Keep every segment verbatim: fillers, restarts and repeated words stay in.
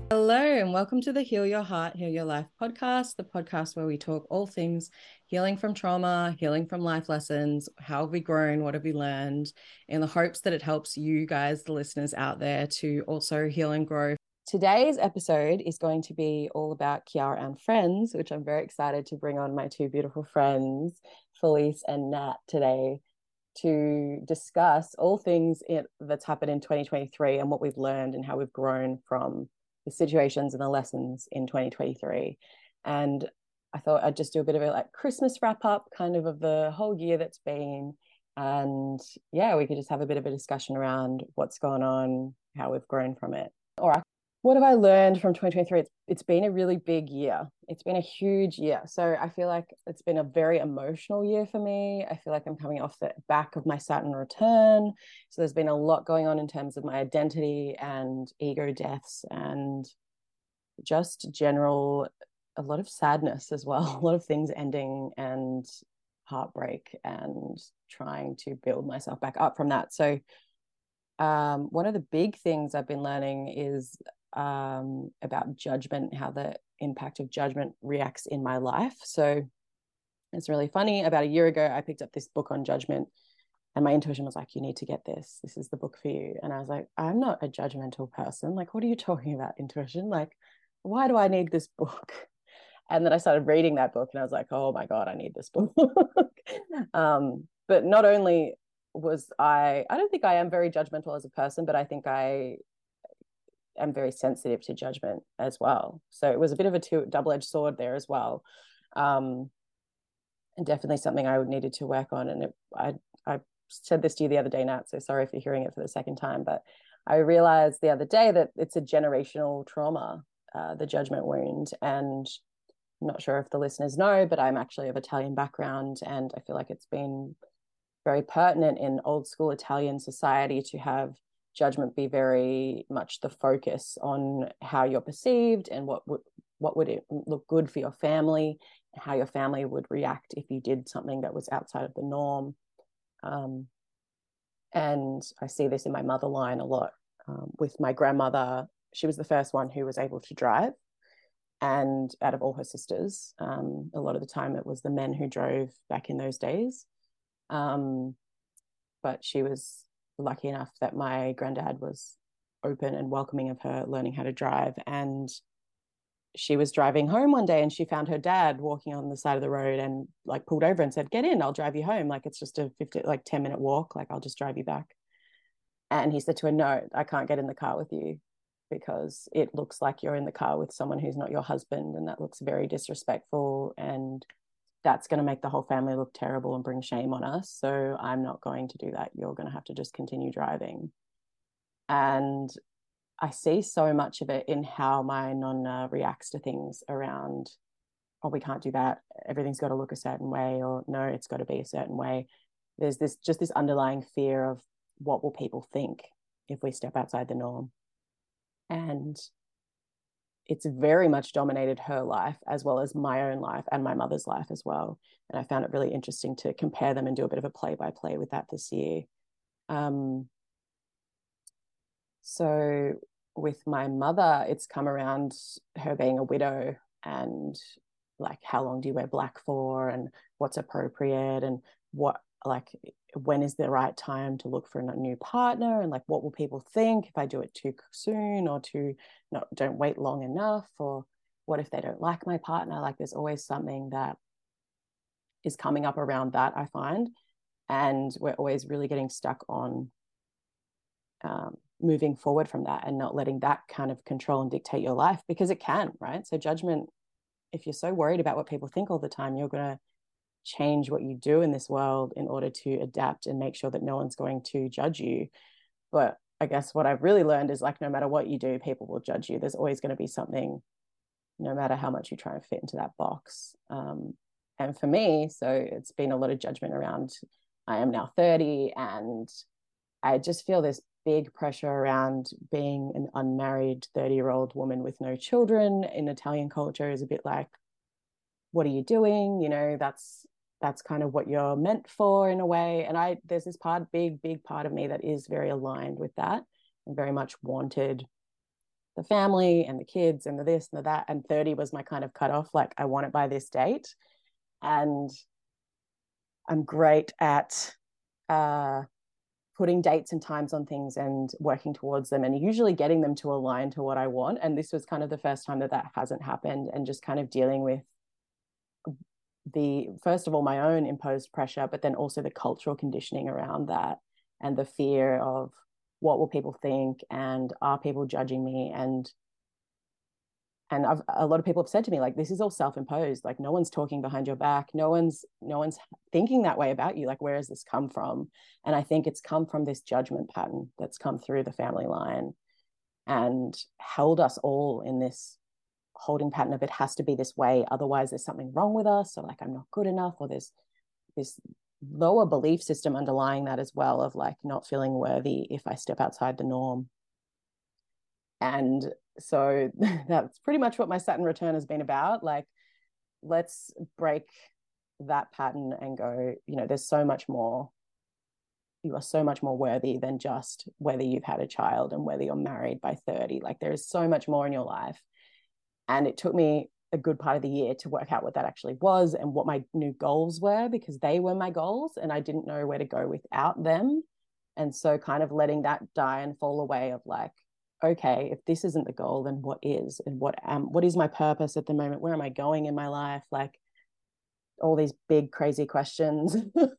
Hello, and welcome to the Heal Your Heart, Heal Your Life podcast, the podcast where we talk all things healing from trauma, healing from life lessons, how have we grown, what have we learned, in the hopes that it helps you guys, the listeners out there, to also heal and grow. Today's episode is going to be all about Kiara and friends, which I'm very excited to bring on my two beautiful friends, Felice and Nat, today to discuss all things in, that's happened in twenty twenty-three and what we've learned and how we've grown from the situations and the lessons in twenty twenty-three. And I thought I'd just do a bit of a like Christmas wrap up kind of of the whole year that's been. And yeah, we could just have a bit of a discussion around what's gone on, how we've grown from it. All right. What have I learned from twenty twenty-three? It's, it's been a really big year. It's been a huge year. So I feel like it's been a very emotional year for me. I feel like I'm coming off the back of my Saturn return. So there's been a lot going on in terms of my identity and ego deaths and just general, a lot of sadness as well, a lot of things ending and heartbreak and trying to build myself back up from that. So um, one of the big things I've been learning is um, about judgment, how the impact of judgment reacts in my life. So it's really funny. About a year ago, I picked up this book on judgment, and my intuition was like, you need to get this. This is the book for you. And I was like, I'm not a judgmental person. Like, what are you talking about, intuition? Like, why do I need this book? And then I started reading that book, and I was like, oh my God, I need this book. um, but not only was I, I don't think I am very judgmental as a person, but I think I am very sensitive to judgment as well. So it was a bit of a two, double-edged sword there as well. Um, and definitely something I needed to work on. And it, I, I said this to you the other day, Nat, so sorry if you're hearing it for the second time, but I realized the other day that it's a generational trauma, uh, the judgment wound. And I'm not sure if the listeners know, but I'm actually of Italian background, and I feel like it's been very pertinent in old school Italian society to have judgment be very much the focus on how you're perceived and what would what would it look good for your family, and how your family would react if you did something that was outside of the norm. Um, and I see this in my mother line a lot. Um, with my grandmother, she was the first one who was able to drive, and out of all her sisters, um, a lot of the time it was the men who drove back in those days. Um, but she was lucky enough that my granddad was open and welcoming of her learning how to drive. And she was driving home one day, and she found her dad walking on the side of the road, and like pulled over and said, get in, I'll drive you home. Like, it's just a fifty, like ten minute walk. Like, I'll just drive you back. And he said to her, no, I can't get in the car with you, because it looks like you're in the car with someone who's not your husband. And that looks very disrespectful. And that's going to make the whole family look terrible and bring shame on us. So I'm not going to do that. You're going to have to just continue driving. And I see so much of it in how my nonna reacts to things around, oh, we can't do that. Everything's got to look a certain way, or no, it's got to be a certain way. There's this just this underlying fear of what will people think if we step outside the norm. And it's very much dominated her life as well as my own life and my mother's life as well. And I found it really interesting to compare them and do a bit of a play-by-play with that this year. Um, so with my mother, it's come around her being a widow, and like, how long do you wear black for, and what's appropriate, and what, like, when is the right time to look for a new partner, and like, what will people think if I do it too soon, or too not don't wait long enough, or what if they don't like my partner? Like, there's always something that is coming up around that, I find. And we're always really getting stuck on um, moving forward from that, and not letting that kind of control and dictate your life, because it can, right? So judgment, if you're so worried about what people think all the time, you're going to change what you do in this world in order to adapt and make sure that no one's going to judge you. But I guess what I've really learned is, like, no matter what you do, people will judge you. There's always going to be something, no matter how much you try and fit into that box. Um, and for me, so it's been a lot of judgment around, I am now thirty, and I just feel this big pressure around being an unmarried thirty year old woman with no children in Italian culture is a bit like, what are you doing? You know, that's that's kind of what you're meant for in a way. And I there's this part, big, big part of me that is very aligned with that, and very much wanted the family and the kids and the this and the that. And thirty was my kind of cutoff. Like, I want it by this date. And I'm great at uh, putting dates and times on things and working towards them and usually getting them to align to what I want. And this was kind of the first time that that hasn't happened, and just kind of dealing with the, first of all, my own imposed pressure, but then also the cultural conditioning around that and the fear of what will people think, and are people judging me? And and I've, a lot of people have said to me, like, this is all self-imposed. Like, no one's talking behind your back. No one's, no one's thinking that way about you. Like, where has this come from? And I think it's come from this judgment pattern that's come through the family line and held us all in this holding pattern of, it has to be this way, otherwise there's something wrong with us, or like I'm not good enough, or there's this lower belief system underlying that as well, of like not feeling worthy if I step outside the norm. And so that's pretty much what my Saturn return has been about. Like, let's break that pattern and go, you know, there's so much more. You are so much more worthy than just whether you've had a child and whether you're married by thirty. Like, there is so much more in your life. And it took me a good part of the year to work out what that actually was and what my new goals were, because they were my goals and I didn't know where to go without them. And so kind of letting that die and fall away of like, okay, if this isn't the goal, then what is? And what um what is my purpose at the moment? Where am I going in my life? Like, all these big crazy questions.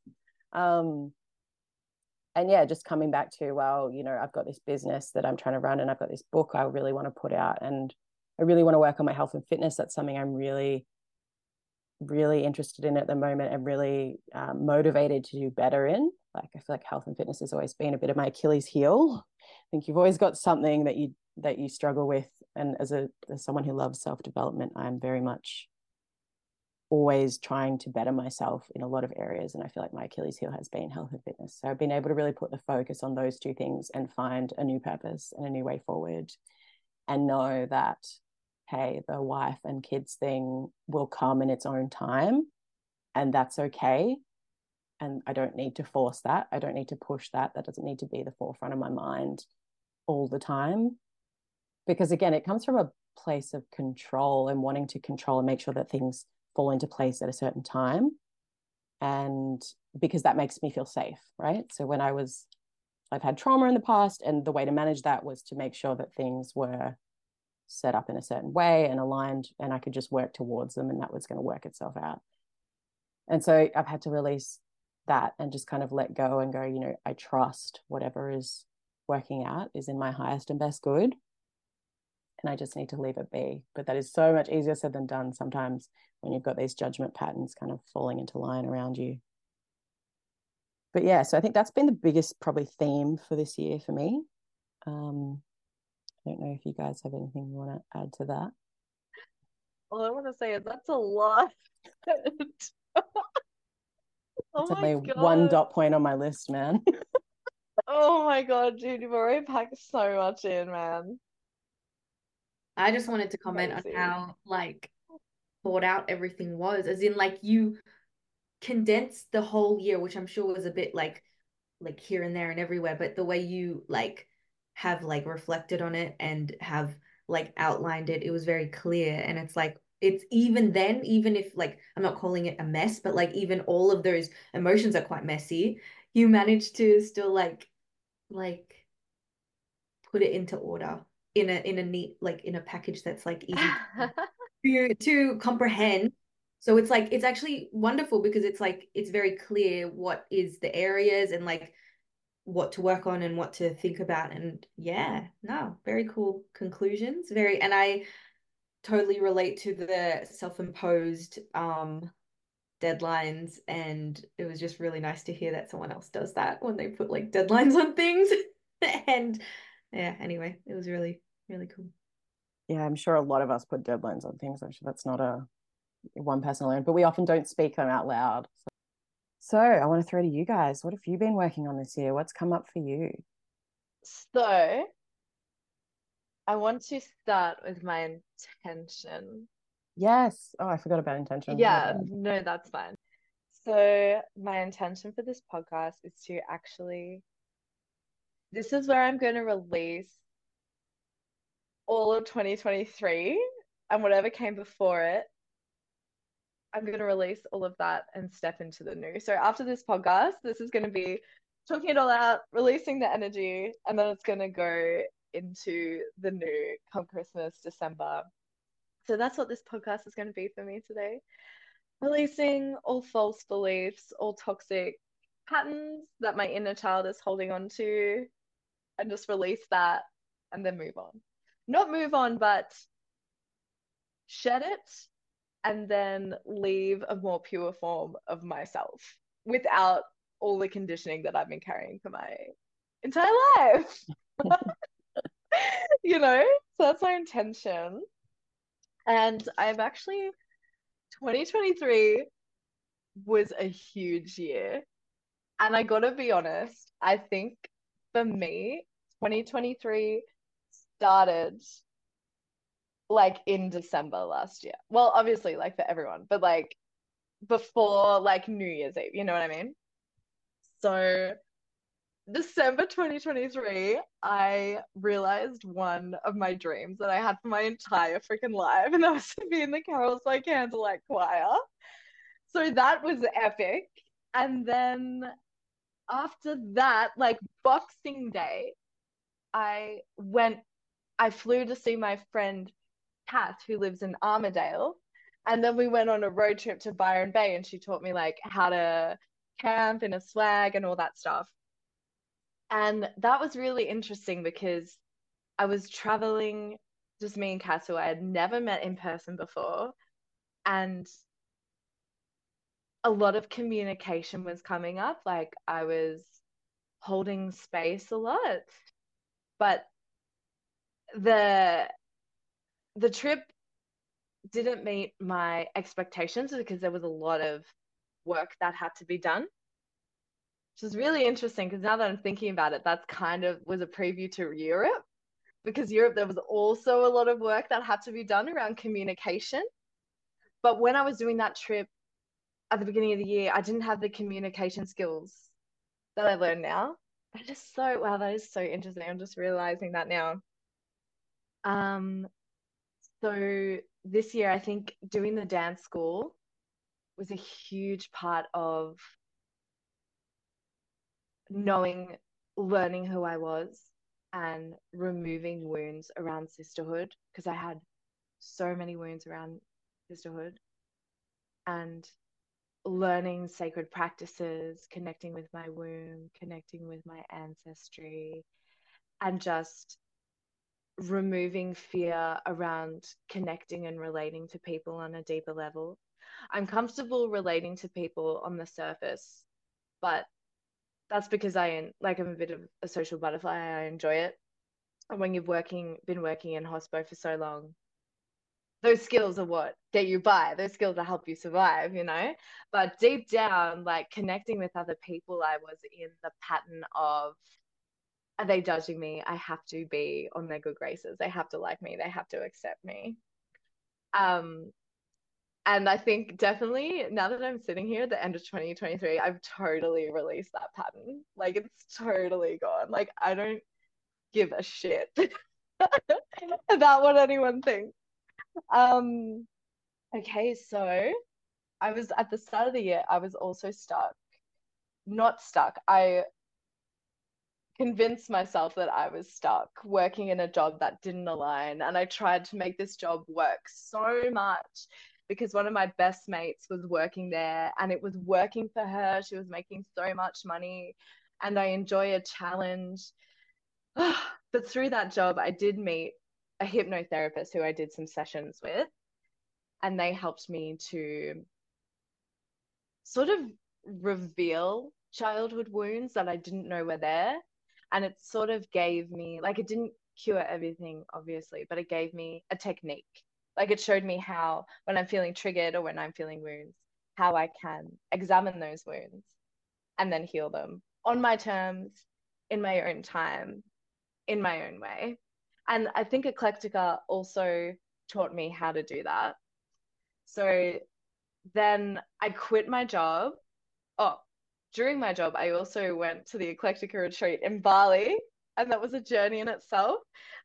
um and yeah, just coming back to, well, you know, I've got this business that I'm trying to run, and I've got this book I really want to put out, and I really want to work on my health and fitness. That's something I'm really, really interested in at the moment, and really um, motivated to do better in. Like, I feel like health and fitness has always been a bit of my Achilles heel. I think you've always got something that you that you struggle with. And as a as someone who loves self-development, I'm very much always trying to better myself in a lot of areas. And I feel like my Achilles heel has been health and fitness. So I've been able to really put the focus on those two things and find a new purpose and a new way forward, and know that, hey, the wife and kids thing will come in its own time, and that's okay. And I don't need to force that. I don't need to push that. That doesn't need to be the forefront of my mind all the time. Because again, it comes from a place of control and wanting to control and make sure that things fall into place at a certain time. And because that makes me feel safe, right? So when I was, I've had trauma in the past, and the way to manage that was to make sure that things were set up in a certain way and aligned, and I could just work towards them, and that was going to work itself out. And so I've had to release that and just kind of let go and go, you know, I trust whatever is working out is in my highest and best good, and I just need to leave it be. But that is so much easier said than done sometimes, when you've got these judgment patterns kind of falling into line around you. But yeah, so I think that's been the biggest probably theme for this year for me. um I don't know if you guys have anything you want to add to that. All I want to say is that's a lot. Oh It's my only God. one dot point on my list, man. Oh my God, dude, you've already packed so much in, man. I just wanted to comment on Crazy. how like thought out everything was, as in like you condensed the whole year, which I'm sure was a bit like like here and there and everywhere, but the way you like have like reflected on it and have like outlined it, it was very clear. And it's like, it's even then, even if like I'm not calling it a mess, but like even all of those emotions are quite messy, you manage to still like like put it into order in a in a neat, like in a package that's like easy to, to comprehend. So it's like it's actually wonderful, because it's like it's very clear what is the areas and like what to work on and what to think about. And yeah, no, very cool conclusions. Very, and I totally relate to the self-imposed um deadlines, and it was just really nice to hear that someone else does that when they put like deadlines on things. And yeah, anyway, it was really, really cool. Yeah, I'm sure a lot of us put deadlines on things. I'm sure that's not a one person alone, but we often don't speak them out loud. So, so I want to throw to you guys. What have you been working on this year? What's come up for you? So I want to start with my intention. Yes. Oh, I forgot about intention. Yeah, no, that's fine. So my intention for this podcast is to actually, this is where I'm going to release all of twenty twenty-three and whatever came before it, I'm going to release all of that and step into the new. So after this podcast, this is going to be talking it all out, releasing the energy, and then it's going to go into the new come Christmas, December. So that's what this podcast is going to be for me today. Releasing all false beliefs, all toxic patterns that my inner child is holding on to, and just release that and then move on. Not move on, but shed it and then leave a more pure form of myself without all the conditioning that I've been carrying for my entire life. You know, so that's my intention. And I've actually, twenty twenty-three was a huge year. And I gotta be honest, I think for me, twenty twenty-three started like in December last year. Well, obviously, like for everyone, but like before like New Year's Eve, you know what I mean? So December twenty twenty-three, I realized one of my dreams that I had for my entire freaking life, and that was to be in the Carols by Candlelight Choir. So that was epic. And then after that, like Boxing Day, I went, I flew to see my friend Kath, who lives in Armadale. And then we went on a road trip to Byron Bay, and she taught me like how to camp in a swag and all that stuff. And that was really interesting because I was traveling, just me and Kath, who I had never met in person before. And a lot of communication was coming up. Like I was holding space a lot. But the the trip didn't meet my expectations because there was a lot of work that had to be done, which is really interesting because now that I'm thinking about it, that's kind of was a preview to Europe, because Europe, there was also a lot of work that had to be done around communication. But when I was doing that trip at the beginning of the year, I didn't have the communication skills that I learned now. That is so, wow, that is so interesting. I'm just realizing that now. Um, so this year, I think doing the dance school was a huge part of knowing, learning who I was and removing wounds around sisterhood, because I had so many wounds around sisterhood, and learning sacred practices, connecting with my womb, connecting with my ancestry, and just removing fear around connecting and relating to people on a deeper level. I'm comfortable relating to people on the surface, but that's because I like I'm a bit of a social butterfly. I enjoy it. And when you've working been working in hospo for so long, those skills are what get you by. Those skills that help you survive, you know? But deep down, like connecting with other people, I was in the pattern of, are they judging me? I have to be on their good graces. They have to like me. They have to accept me. Um, and I think definitely now that I'm sitting here at the end of twenty twenty-three, I've totally released that pattern. Like it's totally gone. Like I don't give a shit about what anyone thinks. Um, okay, so I was at the start of the year, I was also stuck. Not stuck. I convinced myself that I was stuck working in a job that didn't align. And I tried to make this job work so much because one of my best mates was working there and it was working for her. She was making so much money and I enjoy a challenge. But through that job, I did meet a hypnotherapist who I did some sessions with, and they helped me to sort of reveal childhood wounds that I didn't know were there. And it sort of gave me, like, it didn't cure everything, obviously, but it gave me a technique. Like, it showed me how, when I'm feeling triggered or when I'm feeling wounds, how I can examine those wounds and then heal them on my terms, in my own time, in my own way. And I think Eclectica also taught me how to do that. So then I quit my job. Oh, during my job, I also went to the Eclectica retreat in Bali, and that was a journey in itself.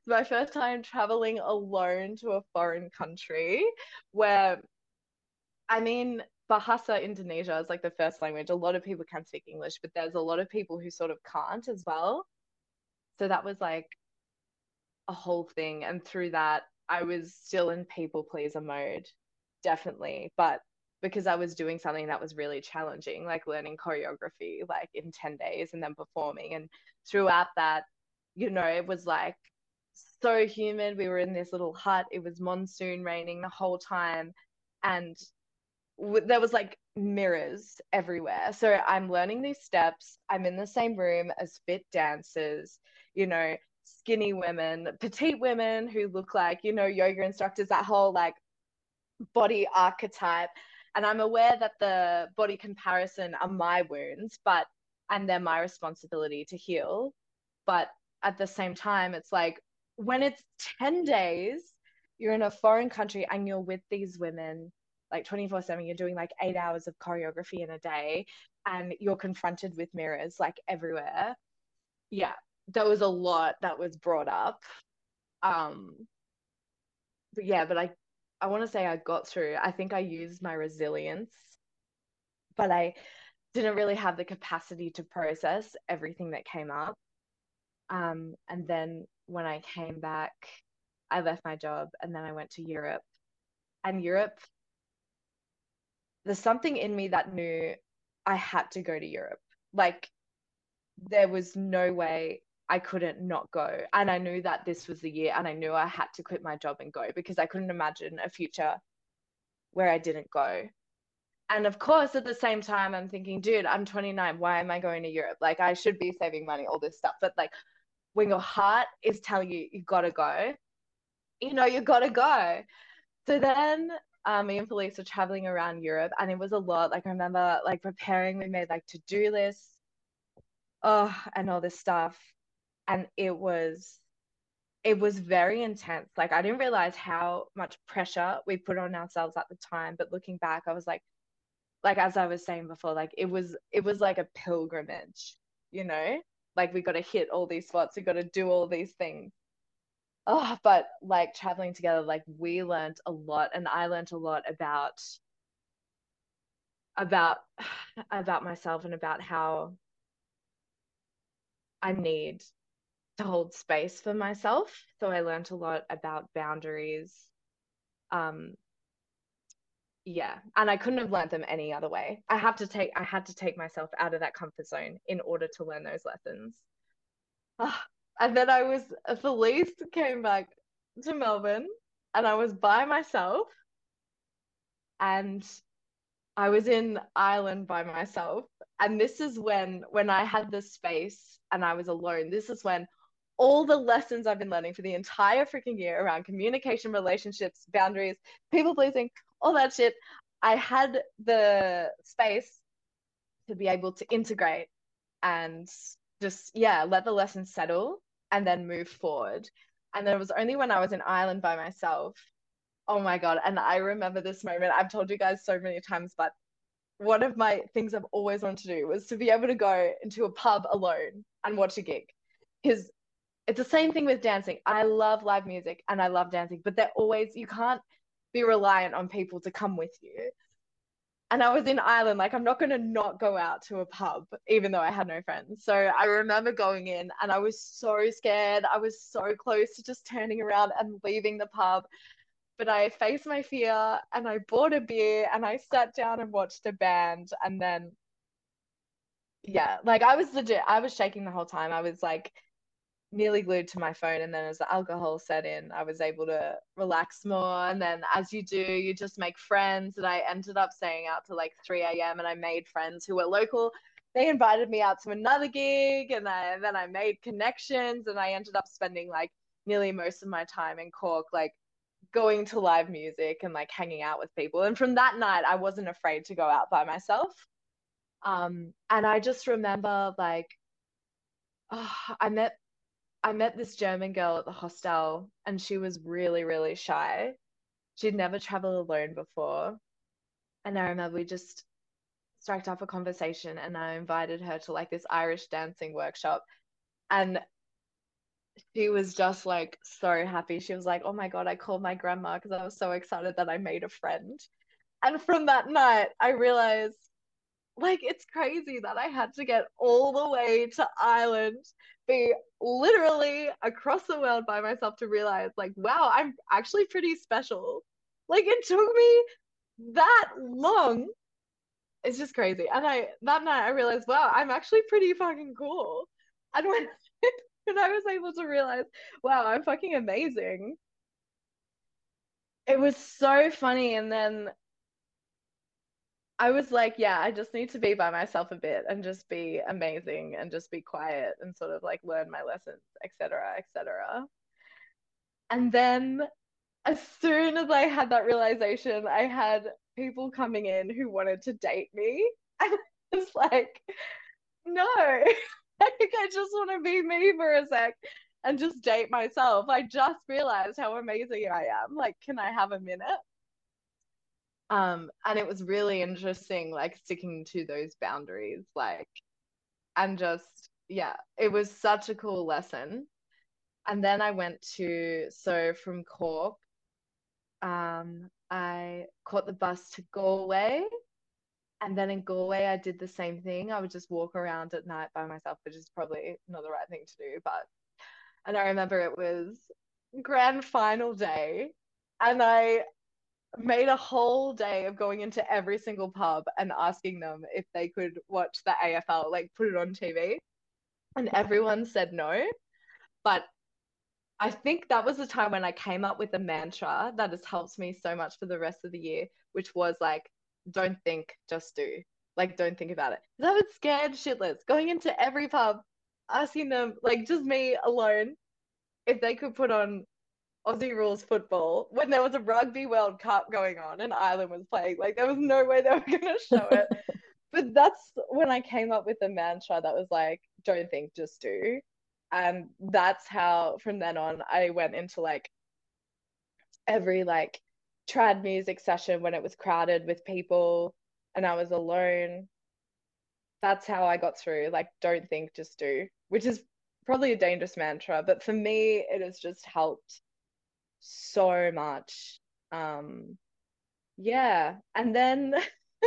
my first time traveling alone to a foreign country where, I mean, Bahasa Indonesia is like the first language. A lot of people can speak English, but there's a lot of people who sort of can't as well. So that was like a whole thing. And through that, I was still in people pleaser mode, definitely. But because I was doing something that was really challenging, like learning choreography, like in ten days and then performing. And throughout that, you know, it was like so humid. We were in this little hut. It was monsoon raining the whole time. And w- there was like mirrors everywhere. So I'm learning these steps. I'm in the same room as fit dancers, you know, skinny women, petite women who look like, you know, yoga instructors, that whole like body archetype. And I'm aware that the body comparison are my wounds, but and they're my responsibility to heal. But at the same time, it's like when it's ten days, you're in a foreign country and you're with these women like twenty-four seven, you're doing like eight hours of choreography in a day and you're confronted with mirrors like everywhere. Yeah, there was a lot that was brought up. Um, but yeah, but I I want to say I got through. I think I used my resilience, but I didn't really have the capacity to process everything that came up. Um, and then when I came back, I left my job and then I went to Europe. And Europe, there's something in me that knew I had to go to Europe. Like there was no way I couldn't not go. And I knew that this was the year and I knew I had to quit my job and go because I couldn't imagine a future where I didn't go. And of course, at the same time, I'm thinking, dude, I'm twenty-nine. Why am I going to Europe? Like, I should be saving money, all this stuff. But like, when your heart is telling you you gotta go, you know, you gotta go. So then um, me and Felice were traveling around Europe and it was a lot. Like I remember like preparing, we made like to-do lists, oh, and all this stuff. And it was it was very intense. Like I didn't realize how much pressure we put on ourselves at the time. But looking back, I was like, like as I was saying before, like it was it was like a pilgrimage, you know? Like we got to hit all these spots, we got to do all these things. Oh, but like traveling together, like we learned a lot, and I learned a lot about about about myself and about how I need to hold space for myself. So I learned a lot about boundaries. Um, yeah, and I couldn't have learned them any other way. I have to take I had to take myself out of that comfort zone in order to learn those lessons. Ah, and then I was Felice came back to Melbourne and I was by myself and I was in Ireland by myself. And this is when when I had the space and I was alone. This is when all the lessons I've been learning for the entire freaking year around communication, relationships, boundaries, people pleasing, all that shit, I had the space to be able to integrate and just, yeah, let the lessons settle and then move forward. And then it was only when I was in Ireland by myself. Oh my God. And I remember this moment. I've told you guys so many times, but one of my things I've always wanted to do was to be able to go into a pub alone and watch a gig. Because it's the same thing with dancing. I love live music and I love dancing, but they're always, you can't be reliant on people to come with you. And I was in Ireland, like I'm not going to not go out to a pub, even though I had no friends. So I remember going in and I was so scared. I was so close to just turning around and leaving the pub. But I faced my fear and I bought a beer and I sat down and watched a band. And then, yeah, like I was legit, I was shaking the whole time. I was like, nearly glued to my phone. And then as the alcohol set in, I was able to relax more. And then as you do, you just make friends. And I ended up staying out to like three a m and I made friends who were local. They invited me out to another gig and, I, and then I made connections and I ended up spending like nearly most of my time in Cork, like going to live music and like hanging out with people. And from that night, I wasn't afraid to go out by myself. Um, and I just remember like, oh, I met I met this German girl at the hostel and she was really, really shy. She'd never traveled alone before. And I remember we just struck up a conversation and I invited her to like this Irish dancing workshop. And she was just like so happy. She was like, oh my God, I called my grandma because I was so excited that I made a friend. And from that night, I realized like it's crazy that I had to get all the way to Ireland, be literally across the world by myself to realize like, wow, I'm actually pretty special. Like it took me that long. It's just crazy. And I that night I realized, wow, I'm actually pretty fucking cool. And when when I was able to realize, wow, I'm fucking amazing, it was so funny. And then I was like, yeah, I just need to be by myself a bit and just be amazing and just be quiet and sort of like learn my lessons, et cetera, et cetera. And then as soon as I had that realization, I had people coming in who wanted to date me. And I was like, no, like, I just want to be me for a sec and just date myself. I just realized how amazing I am. Like, can I have a minute? Um, and it was really interesting, like sticking to those boundaries, like, and just, yeah, it was such a cool lesson. And then I went to, so from Cork, um, I caught the bus to Galway. And then in Galway, I did the same thing. I would just walk around at night by myself, which is probably not the right thing to do. But, and I remember it was grand final day. And I made a whole day of going into every single pub and asking them if they could watch the A F L, like put it on T V. And everyone said no. But I think that was the time when I came up with a mantra that has helped me so much for the rest of the year, which was like, don't think, just do. Like, don't think about it. Because I was scared shitless going into every pub, asking them, like, just me alone, if they could put on Aussie rules football when there was a Rugby World Cup going on and Ireland was playing. Like, there was no way they were going to show it. But that's when I came up with a mantra that was like, don't think, just do. And that's how from then on I went into like every like trad music session when it was crowded with people and I was alone. That's how I got through. Like, don't think, just do, which is probably a dangerous mantra, but for me, it has just helped so much. Um, yeah. And then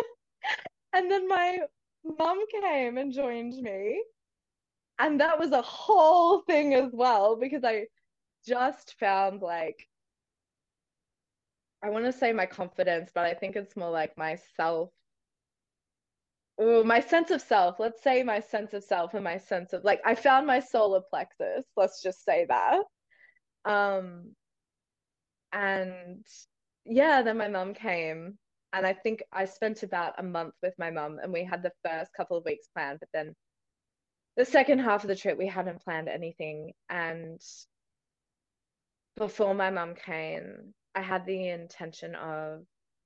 and then my mum came and joined me. And that was a whole thing as well because I just found like I want to say my confidence, but I think it's more like my self, oh, my sense of self. Let's say my sense of self and my sense of like I found my solar plexus. Let's just say that. Um, and yeah, then my mum came, and I think I spent about a month with my mum, and we had the first couple of weeks planned, but then the second half of the trip we hadn't planned anything. And before my mum came, I had the intention of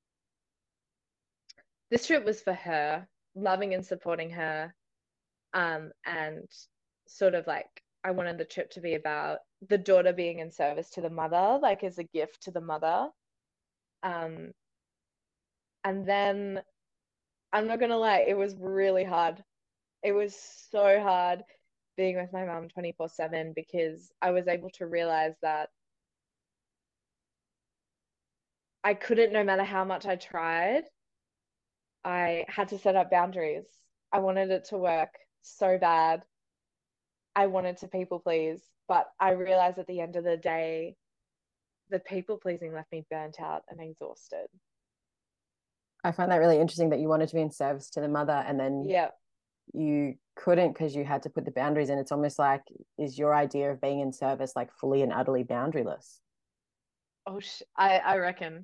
this trip was for her, loving and supporting her. Um, and sort of like I wanted the trip to be about the daughter being in service to the mother, like as a gift to the mother. Um, and then I'm not gonna lie, it was really hard. It was so hard being with my mum twenty-four seven because I was able to realize that I couldn't, no matter how much I tried, I had to set up boundaries. I wanted it to work so bad. I wanted to people please, but I realized at the end of the day, the people pleasing left me burnt out and exhausted. I find that really interesting that you wanted to be in service to the mother and then Yeah. you couldn't because you had to put the boundaries in. It's almost like, is your idea of being in service like fully and utterly boundaryless? Oh, sh- I, I reckon.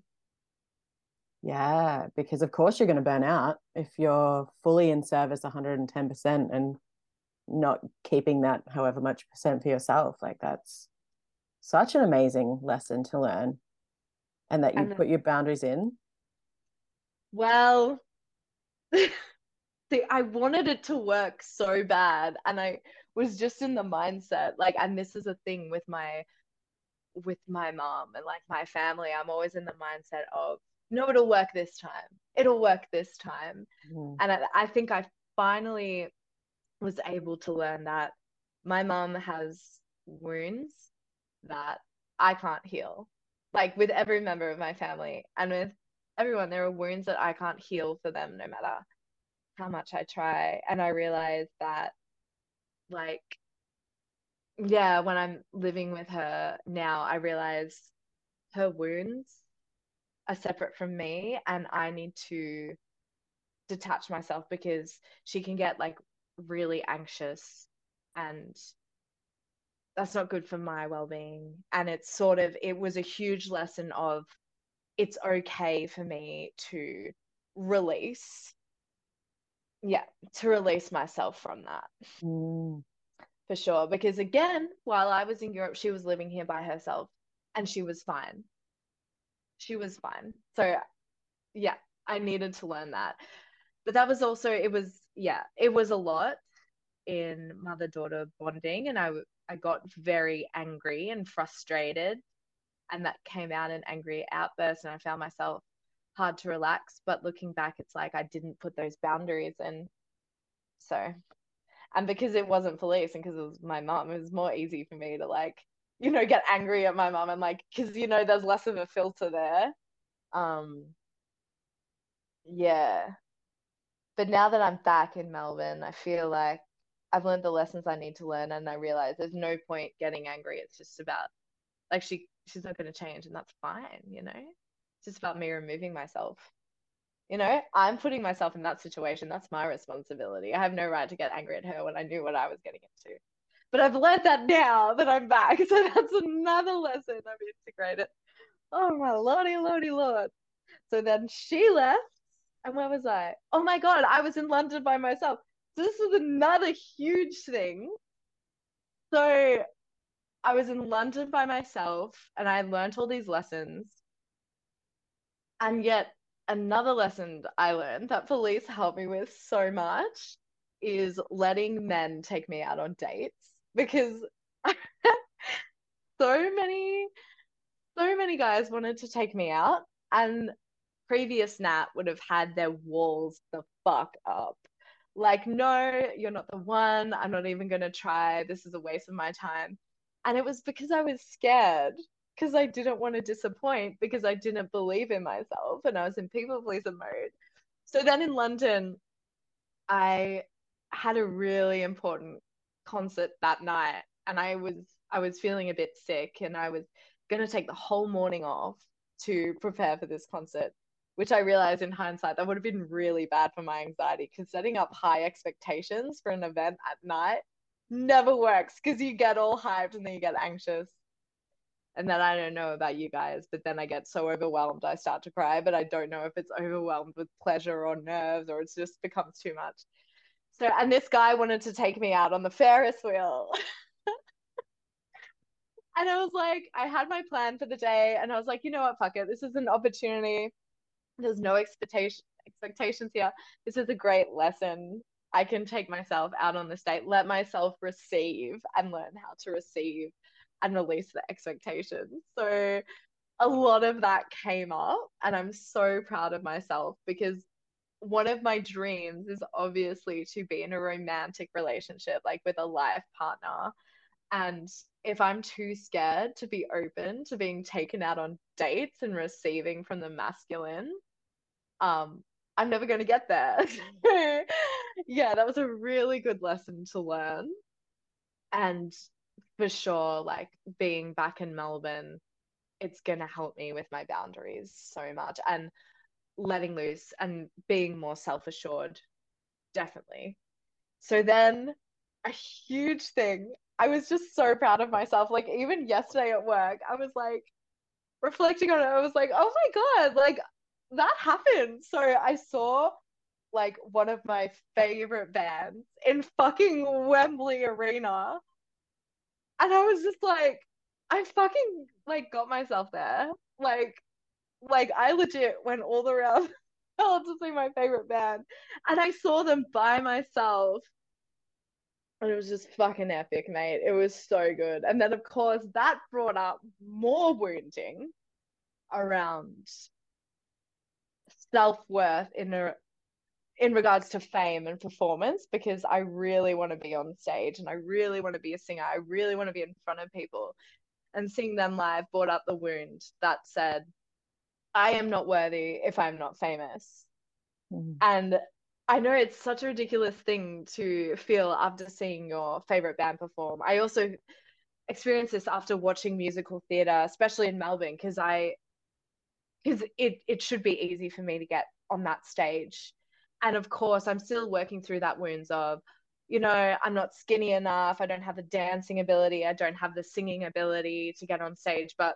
Yeah, because of course you're going to burn out if you're fully in service one hundred ten percent and not keeping that however much percent for yourself. Like that's such an amazing lesson to learn, and that you And put your boundaries in. well, see, I wanted it to work so bad, and I was just in the mindset, like, and this is a thing with my with my mom and like my family. I'm always in the mindset of, no, it'll work this time. It'll work this time. Mm. And I, I think I finally was able to learn that my mom has wounds that I can't heal. Like with every member of my family and with everyone, there are wounds that I can't heal for them no matter how much I try. And I realize that, like, yeah, when I'm living with her now, I realize her wounds are separate from me, and I need to detach myself because she can get like really anxious, and that's not good for my well-being. And it's sort of, it was a huge lesson of it's okay for me to release, yeah, to release myself from that. Mm. For sure. Because again, while I was in Europe, she was living here by herself and she was fine. She was fine. So yeah, I needed to learn that. But that was also, it was, yeah, it was a lot in mother-daughter bonding, and I I got very angry and frustrated, and that came out in angry outbursts, and I found myself hard to relax. But looking back, it's like I didn't put those boundaries in. So, and because it wasn't police and because it was my mom, it was more easy for me to like, you know, get angry at my mom and like, because you know, there's less of a filter there. Um, yeah. But now that I'm back in Melbourne, I feel like I've learned the lessons I need to learn, and I realize there's no point getting angry. It's just about like she she's not going to change, and that's fine, you know. It's just about me removing myself. You know, I'm putting myself in that situation. That's my responsibility. I have no right to get angry at her when I knew what I was getting into. But I've learned that now that I'm back, so that's another lesson I've integrated. Oh my lordy, lordy, lord. So then she left. And where was I? Oh my God, I was in London by myself. So this was another huge thing. So I was in London by myself and I learned all these lessons. And yet another lesson I learned that police helped me with so much is letting men take me out on dates, because so many, so many guys wanted to take me out, and previous Nat would have had their walls the fuck up. Like, no, you're not the one. I'm not even going to try. This is a waste of my time. And it was because I was scared, because I didn't want to disappoint, because I didn't believe in myself and I was in people pleaser mode. So then in London, I had a really important concert that night, and I was I was feeling a bit sick, and I was going to take the whole morning off to prepare for this concert, which I realized in hindsight that would have been really bad for my anxiety, because setting up high expectations for an event at night never works, because you get all hyped and then you get anxious. And then I don't know about you guys, but then I get so overwhelmed I start to cry, but I don't know if it's overwhelmed with pleasure or nerves, or it just becomes too much. So, and this guy wanted to take me out on the Ferris wheel. And I was like, I had my plan for the day, and I was like, you know what, fuck it. This is an opportunity. There's no expectation expectations here. This is a great lesson. I can take myself out on the stage, let myself receive and learn how to receive and release the expectations. So a lot of that came up, and I'm so proud of myself, because one of my dreams is obviously to be in a romantic relationship, like with a life partner. And if I'm too scared to be open to being taken out on dates and receiving from the masculine, um, I'm never going to get there. Yeah, that was a really good lesson to learn. And for sure, like being back in Melbourne, it's going to help me with my boundaries so much, and letting loose and being more self-assured, definitely. So then a huge thing, I was just so proud of myself. Like even yesterday at work, I was like reflecting on it. I was like, oh my God, like that happened. So I saw like one of my favorite bands in fucking Wembley Arena. And I was just like, I fucking like got myself there. Like, like I legit went all the round to see my favorite band. And I saw them by myself. And it was just fucking epic, mate. It was so good. And then, of course, that brought up more wounding around self-worth in a in regards to fame and performance, because I really want to be on stage and I really want to be a singer. I really want to be in front of people, and seeing them live brought up the wound that said, I am not worthy if I'm not famous. Mm. And I know it's such a ridiculous thing to feel after seeing your favorite band perform. I also experienced this after watching musical theatre, especially in Melbourne, because I because it it should be easy for me to get on that stage. And of course, I'm still working through that wounds of, you know, I'm not skinny enough, I don't have the dancing ability, I don't have the singing ability to get on stage. But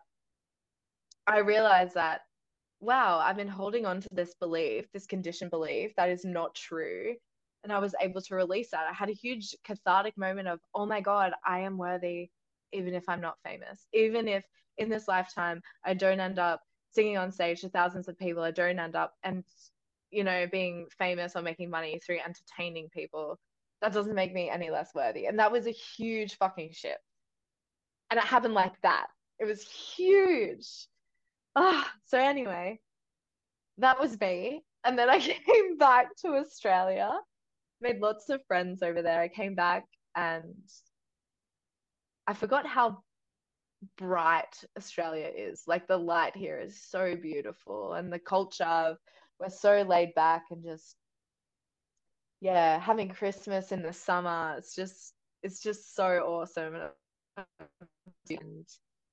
I realized that, wow, I've been holding on to this belief, this conditioned belief that is not true. And I was able to release that. I had a huge cathartic moment of, oh my God, I am worthy, even if I'm not famous. Even if in this lifetime I don't end up singing on stage to thousands of people, I don't end up and, you know, being famous or making money through entertaining people. That doesn't make me any less worthy. And that was a huge fucking shift. And it happened like that. It was huge. Ah, so anyway, that was me. And then I came back to Australia, made lots of friends over there. I came back and I forgot how bright Australia is. Like the light here is so beautiful, and the culture, we're so laid back and just, yeah, having Christmas in the summer. It's just, it's just so awesome. And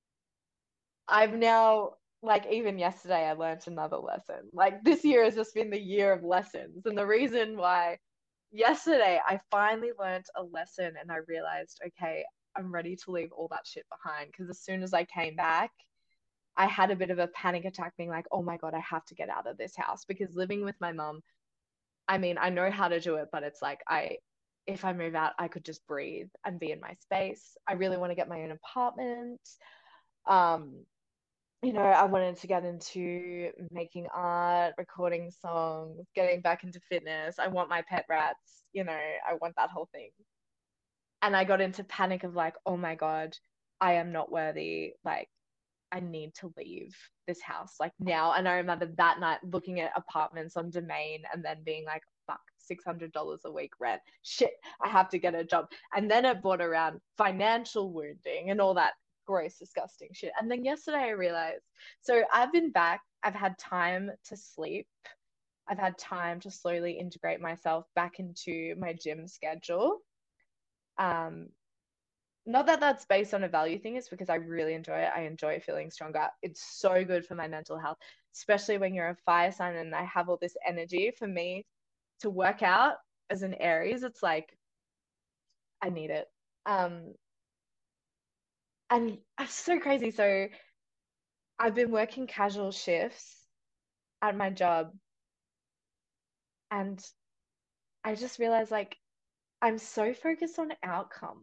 I've now, like, even yesterday, I learned another lesson. Like, this year has just been the year of lessons. And the reason why yesterday I finally learned a lesson and I realized, okay, I'm ready to leave all that shit behind. Because as soon as I came back, I had a bit of a panic attack being like, oh my God, I have to get out of this house. Because living with my mum, I mean, I know how to do it, but it's like, I, if I move out, I could just breathe and be in my space. I really want to get my own apartment. Um, you know, I wanted to get into making art, recording songs, getting back into fitness. I want my pet rats, you know, I want that whole thing. And I got into panic of like, oh my God, I am not worthy. Like, I need to leave this house like now. And I remember that night looking at apartments on Domain and then being like, fuck, six hundred dollars a week rent. Shit, I have to get a job. And then it brought around financial wounding and all that gross, disgusting shit. And then yesterday I realized, so I've been back, I've had time to sleep. I've had time to slowly integrate myself back into my gym schedule. Um, not that that's based on a value thing, it's because I really enjoy it. I enjoy feeling stronger. It's so good for my mental health, especially when you're a fire sign and I have all this energy. For me to work out as an Aries, it's like I need it. Um, and it's so crazy. So I've been working casual shifts at my job, and I just realized like I'm so focused on outcome.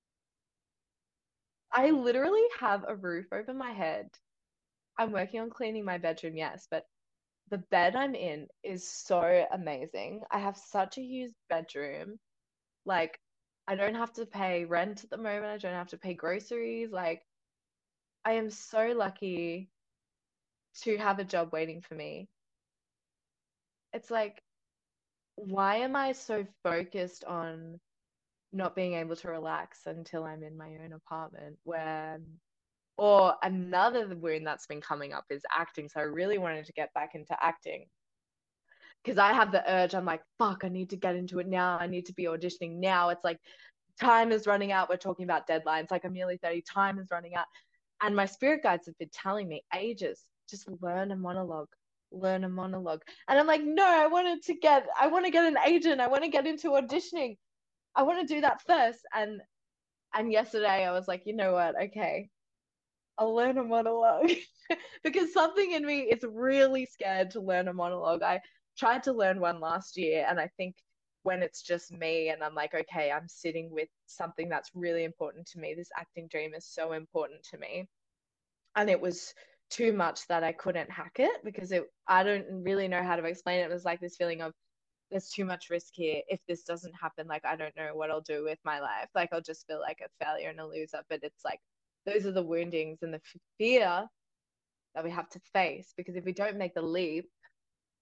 I literally have a roof over my head. I'm working on cleaning my bedroom, yes, but the bed I'm in is so amazing. I have such a huge bedroom. Like, I don't have to pay rent at the moment. I don't have to pay groceries. Like, I am so lucky to have a job waiting for me. It's like, why am I so focused on not being able to relax until I'm in my own apartment? Where, or another wound that's been coming up is acting. So I really wanted to get back into acting because I have the urge. I'm like, fuck, I need to get into it now. I need to be auditioning now. It's like time is running out. We're talking about deadlines. Like I'm nearly thirty, time is running out. And my spirit guides have been telling me ages, just learn a monologue, learn a monologue. And I'm like, no, I wanted to get, I want to get an agent. I want to get into auditioning. I want to do that first. And and yesterday I was like, you know what? Okay, I'll learn a monologue because something in me is really scared to learn a monologue. I tried to learn one last year, and I think when it's just me and I'm like, okay, I'm sitting with something that's really important to me. This acting dream is so important to me. And it was too much that I couldn't hack it because it I don't really know how to explain it. It was like this feeling of there's too much risk here. If this doesn't happen, like I don't know what I'll do with my life. Like I'll just feel like a failure and a loser. But it's like those are the woundings and the fear that we have to face, because if we don't make the leap,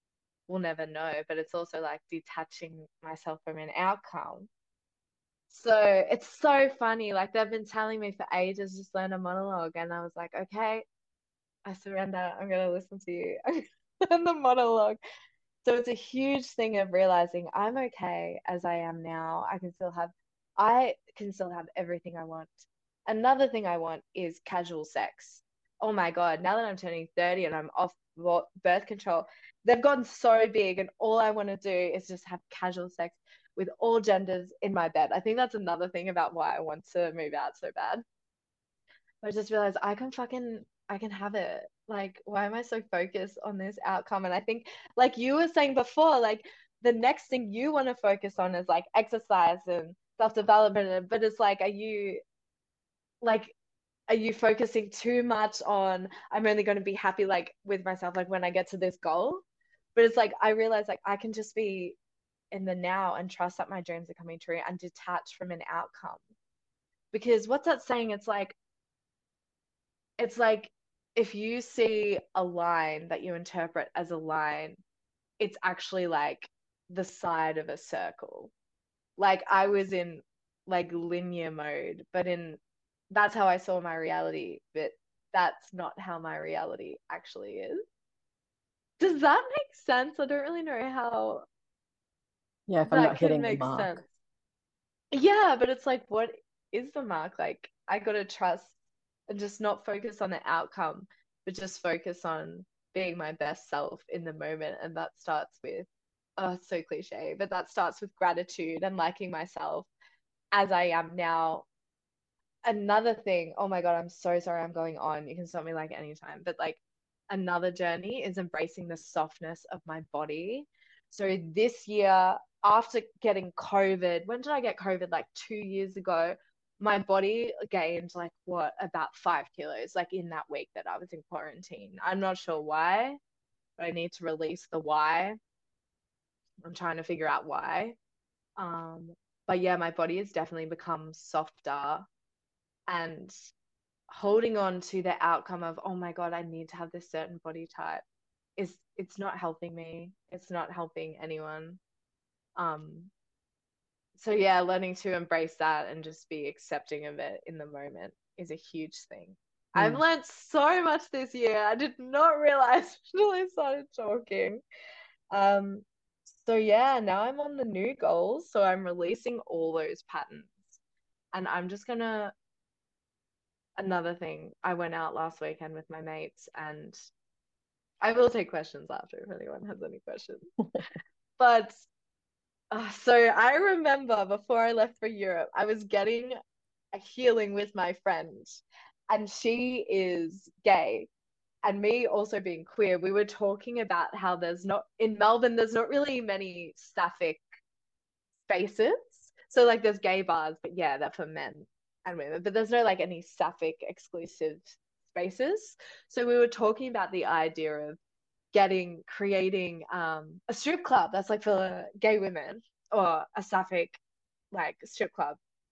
we'll never know. But it's also like detaching myself from an outcome. So it's so funny. Like they've been telling me for ages, just learn a monologue. And I was like, okay, I surrender. I'm going to listen to you. I'm gonna learn the monologue. So it's a huge thing of realizing I'm okay as I am now. I can still have, I can still have everything I want. Another thing I want is casual sex. Oh my God, now that I'm turning thirty and I'm off birth control, they've gotten so big, and all I want to do is just have casual sex with all genders in my bed. I think that's another thing about why I want to move out so bad. I just realized I can fucking I can have it. Like, why am I so focused on this outcome? And I think, like you were saying before, like the next thing you want to focus on is like exercise and self-development. But it's like, are you like are you focusing too much on I'm only going to be happy like with myself like when I get to this goal? But it's like I realize like I can just be in the now and trust that my dreams are coming true and detach from an outcome. Because what's that saying? It's like it's like if you see a line that you interpret as a line, it's actually like the side of a circle. Like I was in like linear mode, but in that's how I saw my reality, but that's not how my reality actually is. Does that make sense? I don't really know how Yeah, if I'm that not can hitting the make mark. sense. Yeah, but it's like, what is the mark? Like, I gotta trust and just not focus on the outcome, but just focus on being my best self in the moment. And that starts with, oh, it's so cliche, but that starts with gratitude and liking myself as I am now. Another thing, oh my God, I'm so sorry I'm going on. You can stop me like anytime, but like another journey is embracing the softness of my body. So this year, after getting COVID, when did I get COVID? Like two years ago, my body gained like what, about five kilos, like in that week that I was in quarantine. I'm not sure why, but I need to release the why. I'm trying to figure out why. Um, but yeah, my body has definitely become softer, and holding on to the outcome of, oh my God, I need to have this certain body type is it's not helping me. It's not helping anyone. Um, so yeah, learning to embrace that and just be accepting of it in the moment is a huge thing. Mm. I've learned so much this year. I did not realize until I started talking. Um, so yeah, now I'm on the new goals. So I'm releasing all those patterns. And I'm just gonna another thing, I went out last weekend with my mates, and I will take questions after if anyone has any questions. But uh, so I remember before I left for Europe, I was getting a healing with my friend, and she is gay. And me also being queer, we were talking about how there's not, in Melbourne, there's not really many sapphic spaces. So like there's gay bars, but yeah, they're for men and women, but there's no like any sapphic exclusive spaces. So we were talking about the idea of getting creating um a strip club that's like for gay women, or a sapphic like strip club.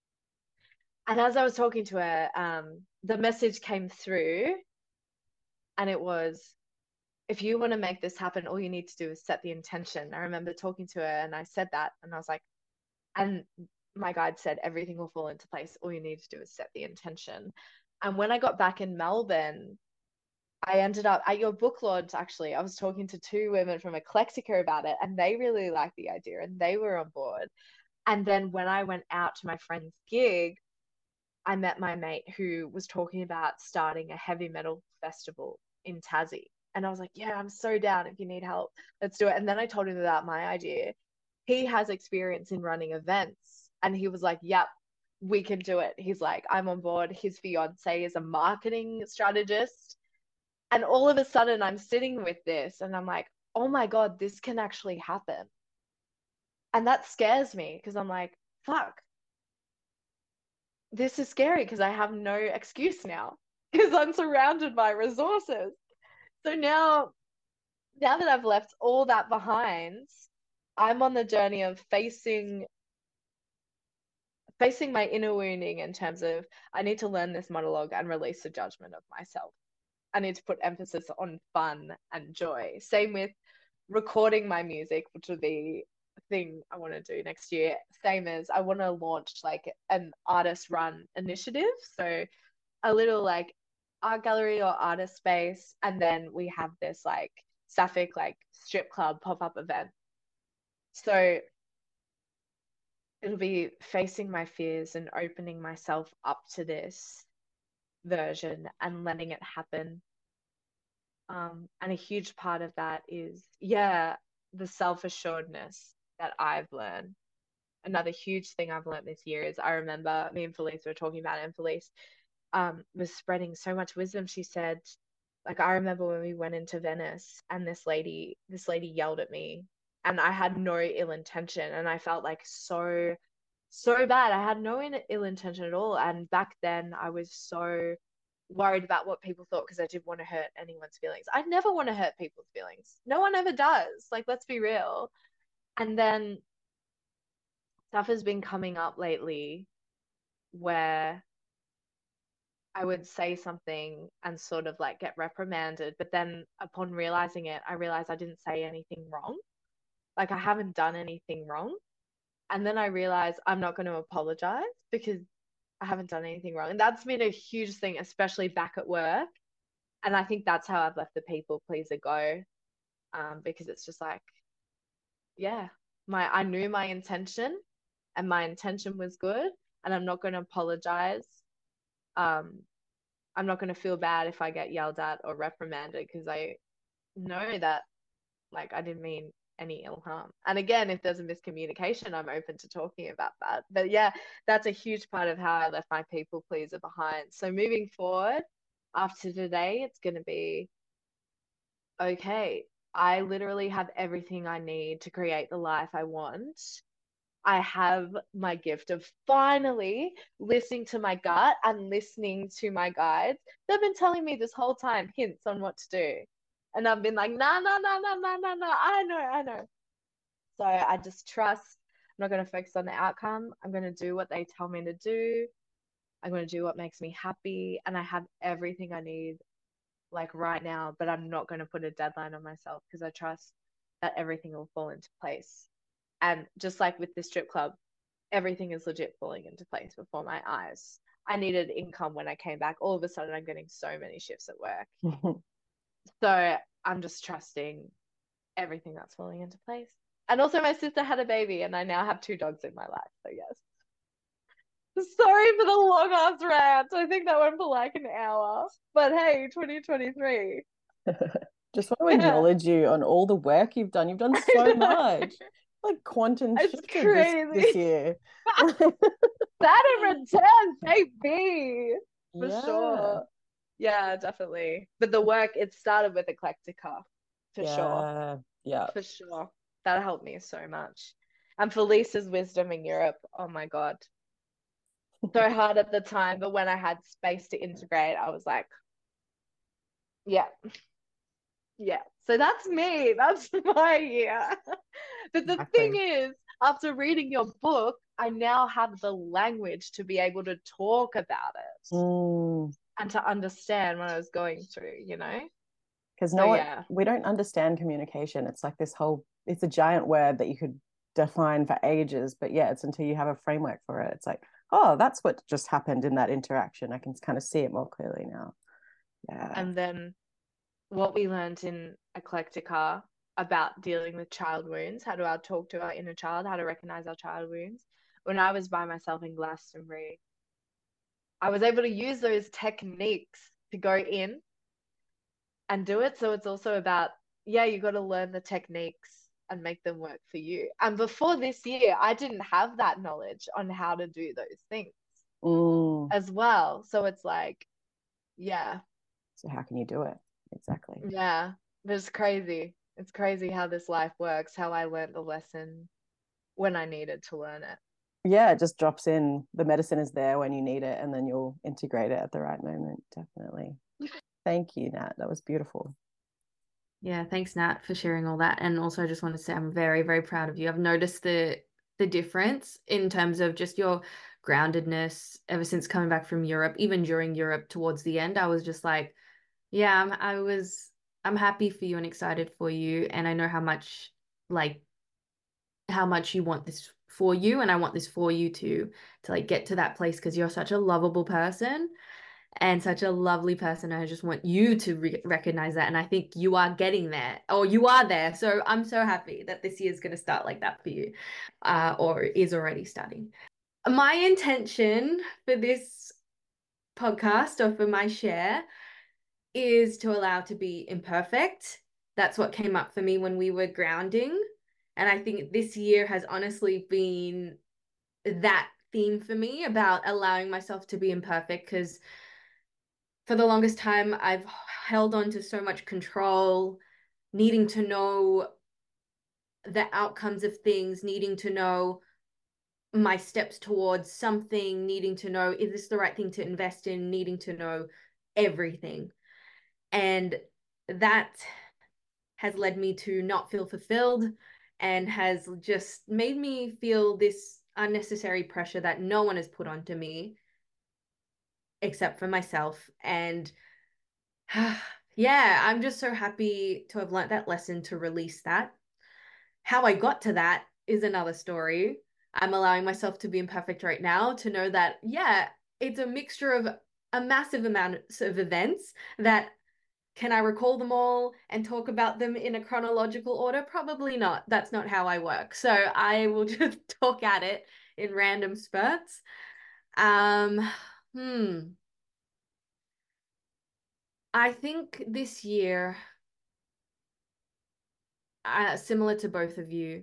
And as I was talking to her, um the message came through, and it was, if you want to make this happen, all you need to do is set the intention. I remember talking to her and I said that, and I was like, and my guide said, everything will fall into place. All you need to do is set the intention. And when I got back in Melbourne, I ended up at your book launch. Actually, I was talking to two women from Eclectica about it, and they really liked the idea and they were on board. And then when I went out to my friend's gig, I met my mate who was talking about starting a heavy metal festival in Tassie. And I was like, yeah, I'm so down. If you need help, let's do it. And then I told him about my idea. He has experience in running events, and he was like, yep, we can do it. He's like, I'm on board. His fiance is a marketing strategist. And all of a sudden I'm sitting with this and I'm like, oh my God, this can actually happen. And that scares me because I'm like, fuck, this is scary because I have no excuse now because I'm surrounded by resources. So now, now that I've left all that behind, I'm on the journey of facing facing my inner wounding in terms of I need to learn this monologue and release the judgment of myself. I need to put emphasis on fun and joy. Same with recording my music, which would be a thing I want to do next year. Same as I want to launch like an artist run initiative. So a little like art gallery or artist space. And then we have this like Sapphic like strip club pop-up event. So it'll be facing my fears and opening myself up to this version and letting it happen. Um, and a huge part of that is, yeah, the self-assuredness that I've learned. Another huge thing I've learned this year is I remember me and Felice were talking about it, and Felice um, was spreading so much wisdom. She said, like, I remember when we went into Venice and this lady, this lady yelled at me, and I had no ill intention, and I felt like so, so bad. I had no ill intention at all. And back then I was so worried about what people thought because I didn't want to hurt anyone's feelings. I never want to hurt people's feelings. No one ever does. Like, let's be real. And then stuff has been coming up lately where I would say something and sort of like get reprimanded, but then upon realizing it, I realized I didn't say anything wrong. Like, I haven't done anything wrong. And then I realized I'm not going to apologize because I haven't done anything wrong. And that's been a huge thing, especially back at work. And I think that's how I've let the people pleaser go. Um, because it's just like, yeah, my I knew my intention and my intention was good, and I'm not going to apologize. Um, I'm not going to feel bad if I get yelled at or reprimanded because I know that like I didn't mean any ill harm. And again, if there's a miscommunication, I'm open to talking about that. But yeah, that's a huge part of how I left my people pleaser behind. So moving forward, after today, it's going to be okay. I literally have everything I need to create the life I want. I have my gift of finally listening to my gut and listening to my guides. They've been telling me this whole time hints on what to do. And I've been like, nah, nah, nah, nah, nah, nah, nah, I know, I know. So I just trust. I'm not going to focus on the outcome. I'm going to do what they tell me to do. I'm going to do what makes me happy. And I have everything I need like right now, but I'm not going to put a deadline on myself because I trust that everything will fall into place. And just like with the strip club, everything is legit falling into place before my eyes. I needed income when I came back. All of a sudden, I'm getting so many shifts at work. So I'm just trusting everything that's falling into place. And also, my sister had a baby, and I now have two dogs in my life. So yes. Sorry for the long ass rant. I think that went for like an hour. But hey, twenty twenty-three. Just want to acknowledge you on all the work you've done. You've done so much. Like quantum It's shifted crazy. this, this year. Saturn returns, baby. For Yeah. sure. Yeah, definitely. But the work, it started with Eclectica. For yeah. sure. Yeah. For sure. That helped me so much. And Felice's wisdom in Europe, oh my God. So hard at the time, but when I had space to integrate, I was like, yeah. Yeah. So that's me. That's my year. But the Exactly. thing is, after reading your book, I now have the language to be able to talk about it Mm. and to understand what I was going through, you know? Because So no one, yeah. we don't understand communication. It's like this whole, it's a giant word that you could define for ages, but yeah, it's until you have a framework for it. It's like, oh, that's what just happened in that interaction. I can kind of see it more clearly now. Yeah. And then what we learned in Eclectica about dealing with child wounds, how to talk to our inner child, how to recognize our child wounds. When I was by myself in Glastonbury, I was able to use those techniques to go in and do it. So it's also about, yeah, you got to learn the techniques and make them work for you. And before this year, I didn't have that knowledge on how to do those things mm. as well. So it's like, yeah. So how can you do it? Exactly. Yeah, but it's crazy. It's crazy how this life works, how I learned the lesson when I needed to learn it. Yeah, it just drops in. The medicine is there when you need it, and then you'll integrate it at the right moment. Definitely. Thank you, Nat. That was beautiful. Yeah, thanks, Nat, for sharing all that. And also I just want to say I'm very, very proud of you. I've noticed the the difference in terms of just your groundedness ever since coming back from Europe. Even during Europe towards the end, I was just like, yeah, I was I'm happy for you and excited for you. And I know how much, like, how much you want this for you. And I want this for you to, to like get to that place because you're such a lovable person and such a lovely person. I just want you to re recognize that. And I think you are getting there, or you are there. So I'm so happy that this year is going to start like that for you, uh, or is already starting. My intention for this podcast or for my share is to allow to be imperfect. That's what came up for me when we were grounding. And I think this year has honestly been that theme for me about allowing myself to be imperfect, because for the longest time, I've held on to so much control, needing to know the outcomes of things, needing to know my steps towards something, needing to know, is this the right thing to invest in, needing to know everything. And that has led me to not feel fulfilled and has just made me feel this unnecessary pressure that no one has put onto me except for myself. And yeah, I'm just so happy to have learnt that lesson, to release that. How I got to that is another story. I'm allowing myself to be imperfect right now, to know that, yeah, it's a mixture of a massive amount of events that, can I recall them all and talk about them in a chronological order? Probably not. That's not how I work. So I will just talk at it in random spurts. Um, hmm. I think this year, uh, similar to both of you,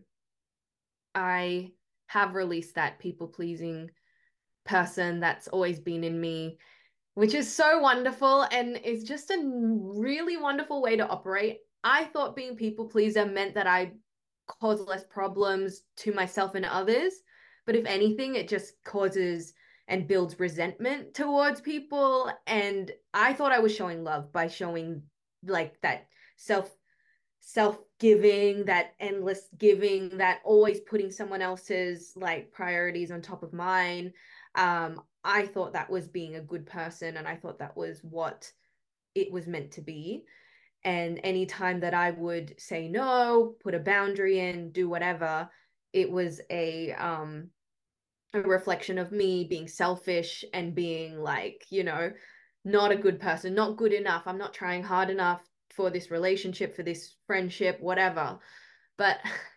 I have released that people-pleasing person that's always been in me, which is so wonderful and is just a really wonderful way to operate. I thought being people pleaser meant that I cause less problems to myself and others, but if anything, it just causes and builds resentment towards people. And I thought I was showing love by showing like that self self-giving, that endless giving, that always putting someone else's like priorities on top of mine. um I thought that was being a good person, and I thought that was what it was meant to be. And anytime that I would say no, put a boundary in, do whatever, it was a um a reflection of me being selfish and being like, you know, not a good person, not good enough. I'm not trying hard enough for this relationship, for this friendship, whatever. But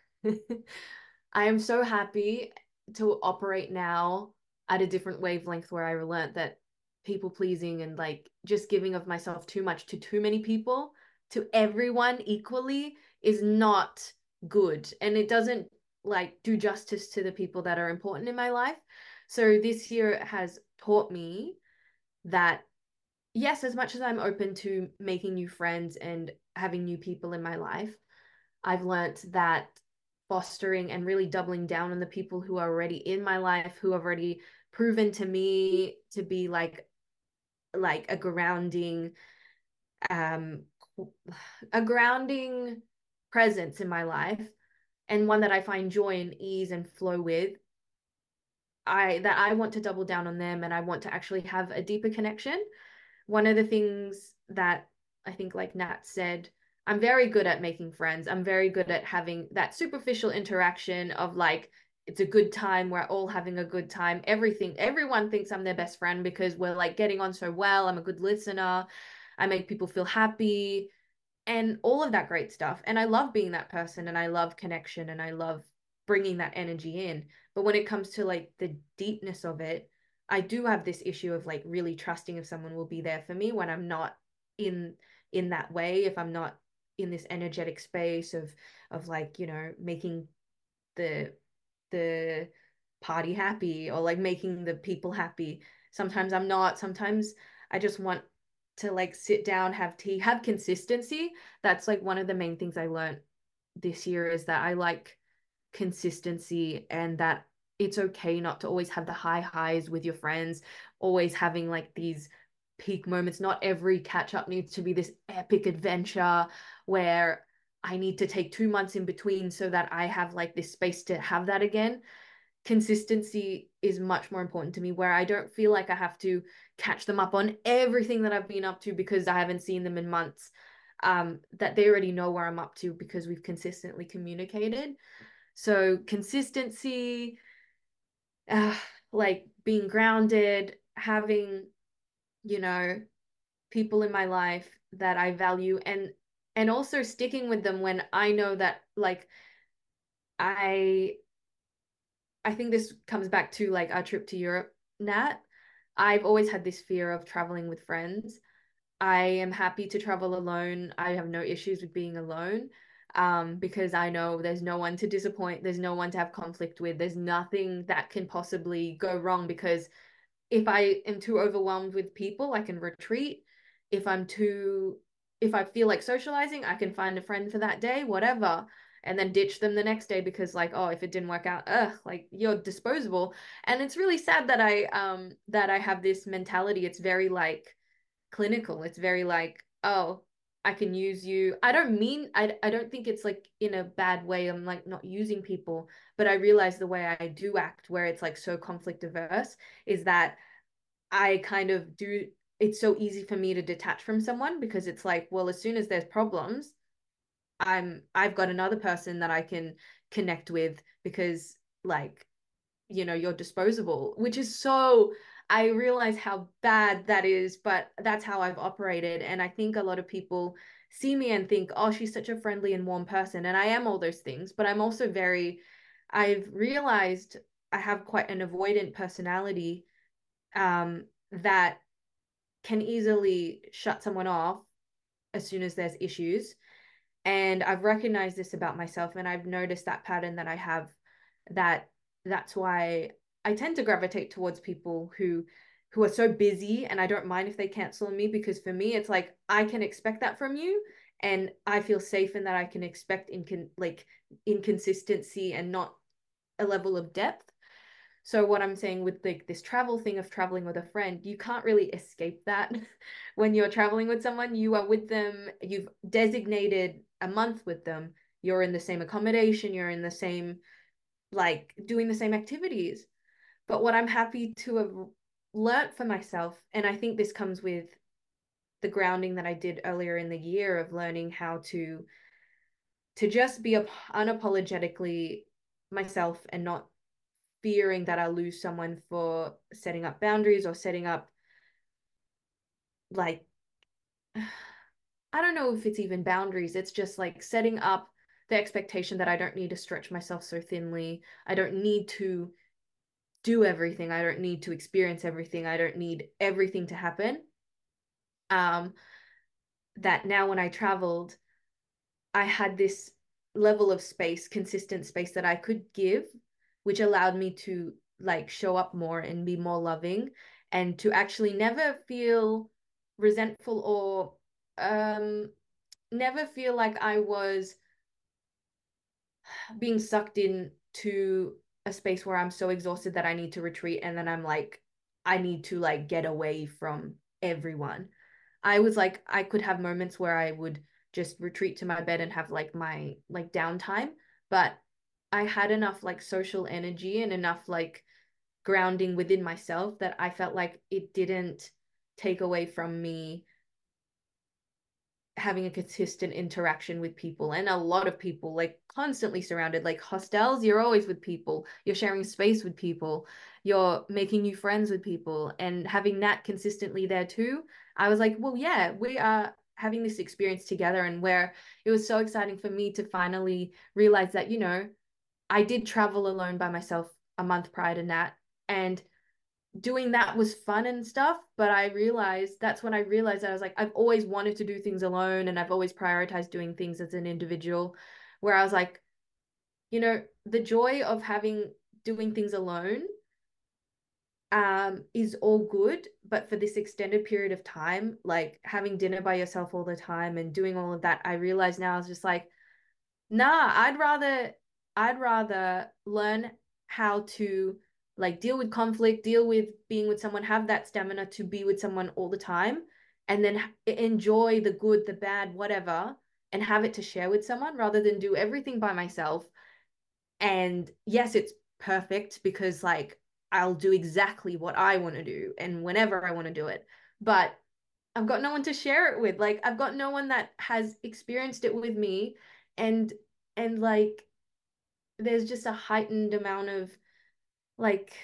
I am so happy to operate now at a different wavelength, where I learned that people pleasing and like just giving of myself too much to too many people, to everyone equally, is not good. And it doesn't like do justice to the people that are important in my life. So this year has taught me that, yes, as much as I'm open to making new friends and having new people in my life, I've learnt that fostering and really doubling down on the people who are already in my life, who have already proven to me to be like like a grounding um a grounding presence in my life, and one that I find joy and ease and flow with. I that I want to double down on them, and I want to actually have a deeper connection. One of the things that I think, like Nat said, I'm very good at making friends. I'm very good at having that superficial interaction of like, it's a good time, we're all having a good time. Everything, everyone thinks I'm their best friend because we're like getting on so well. I'm a good listener. I make people feel happy and all of that great stuff. And I love being that person, and I love connection, and I love bringing that energy in. But when it comes to like the deepness of it, I do have this issue of like really trusting if someone will be there for me when I'm not in in that way, if I'm not in this energetic space of of like, you know, making the the party happy, or like making the people happy. Sometimes I'm not. Sometimes I just want to like sit down, have tea, have consistency. That's like one of the main things I learned this year, is that I like consistency, and that it's okay not to always have the high highs with your friends, always having like these peak moments. Not every catch up needs to be this epic adventure where I need to take two months in between so that I have like this space to have that again. Consistency is much more important to me, where I don't feel like I have to catch them up on everything that I've been up to because I haven't seen them in months. um, that they already know where I'm up to because we've consistently communicated. So consistency, uh, like being grounded, having, you know, people in my life that I value, and and also sticking with them when I know that, like, I I think this comes back to like our trip to Europe, Nat. I've always had this fear of traveling with friends. I am happy to travel alone. I have no issues with being alone, um, because I know there's no one to disappoint, there's no one to have conflict with, there's nothing that can possibly go wrong, because if I am too overwhelmed with people, I can retreat. If I'm too, if I feel like socializing, I can find a friend for that day, whatever, and then ditch them the next day because, like, oh, if it didn't work out, ugh, like, you're disposable. And it's really sad that I um that I have this mentality. It's very like clinical. It's very like, oh, I can use you. I don't mean, I, I don't think it's like in a bad way. I'm like not using people, but I realize the way I do act, where it's like so conflict averse, is that I kind of do, it's so easy for me to detach from someone because it's like, well, as soon as there's problems, I'm I've got another person that I can connect with because, like, you know, you're disposable, which is so, I realize how bad that is, but that's how I've operated. And I think a lot of people see me and think, oh, she's such a friendly and warm person. And I am all those things, but I'm also very, I've realized I have quite an avoidant personality, um, that can easily shut someone off as soon as there's issues. And I've recognized this about myself, and I've noticed that pattern that I have, that that's why I tend to gravitate towards people who who are so busy, and I don't mind if they cancel on me, because for me it's like I can expect that from you, and I feel safe in that I can expect in like inconsistency and not a level of depth. So what I'm saying with like this travel thing of traveling with a friend, you can't really escape that. When you're traveling with someone, you are with them, you've designated a month with them, you're in the same accommodation, you're in the same, like, doing the same activities. But what I'm happy to have learnt for myself, and I think this comes with the grounding that I did earlier in the year of learning how to to just be unapologetically myself and not fearing that I'll lose someone for setting up boundaries or setting up, like, I don't know if it's even boundaries. It's just like setting up the expectation that I don't need to stretch myself so thinly. I don't need to do everything. I don't need to experience everything. I don't need everything to happen. Um, that now when I traveled, I had this level of space, consistent space that I could give, which allowed me to like show up more and be more loving, and to actually never feel resentful or um never feel like I was being sucked in to a space where I'm so exhausted that I need to retreat, and then I'm like, I need to like get away from everyone. I was like, I could have moments where I would just retreat to my bed and have like my like downtime, but I had enough like social energy and enough like grounding within myself that I felt like it didn't take away from me having a consistent interaction with people, and a lot of people, like constantly surrounded, like hostels, you're always with people, you're sharing space with people, you're making new friends with people, and having that consistently there too. I was like, well, yeah, we are having this experience together. And where it was so exciting for me to finally realize that, you know, I did travel alone by myself a month prior to Nat, and doing that was fun and stuff. But I realized, that's when I realized that I was like, I've always wanted to do things alone, and I've always prioritized doing things as an individual, where I was like, you know, the joy of having doing things alone um is all good, but for this extended period of time, like having dinner by yourself all the time and doing all of that, I realize now, I was just like, nah, I'd rather I'd rather learn how to like deal with conflict, deal with being with someone, have that stamina to be with someone all the time, and then enjoy the good, the bad, whatever, and have it to share with someone, rather than do everything by myself. And yes, it's perfect because like I'll do exactly what I want to do and whenever I want to do it. But I've got no one to share it with. Like I've got no one that has experienced it with me. And and like there's just a heightened amount of like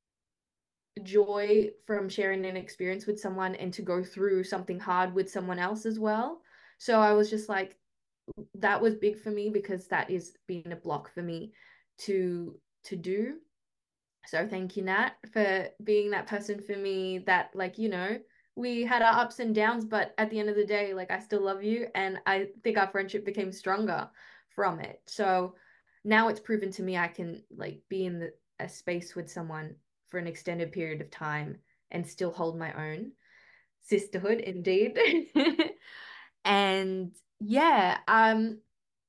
joy from sharing an experience with someone and to go through something hard with someone else as well. So I was just like, that was big for me because that is being a block for me to to do. So thank you, Nat, for being that person for me that, like, you know, we had our ups and downs, but at the end of the day, like, I still love you. And I think our friendship became stronger from it. So now it's proven to me I can, like, be in the, a space with someone for an extended period of time and still hold my own. Sisterhood, indeed. And yeah, um,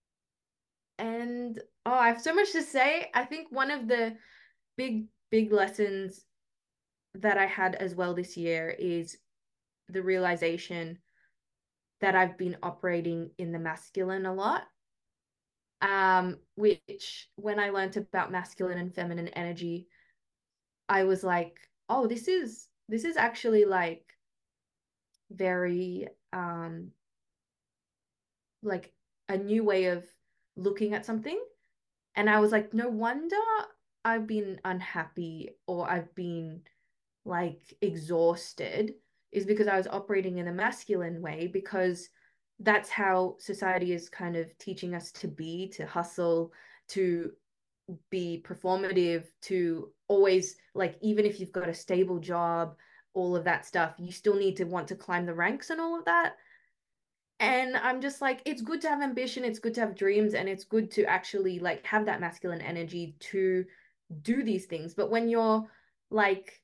and oh, I have so much to say. I think one of the big, big lessons that I had as well this year is the realization that I've been operating in the masculine a lot. Um, which when I learned about masculine and feminine energy, I was like, oh, this is this is actually like very um like a new way of looking at something. And I was like, no wonder I've been unhappy or I've been like exhausted is because I was operating in a masculine way, because that's how society is kind of teaching us to be, to hustle, to be performative, to always, like, even if you've got a stable job, all of that stuff, you still need to want to climb the ranks and all of that. And I'm just like, it's good to have ambition, it's good to have dreams, and it's good to actually like have that masculine energy to do these things. But when you're like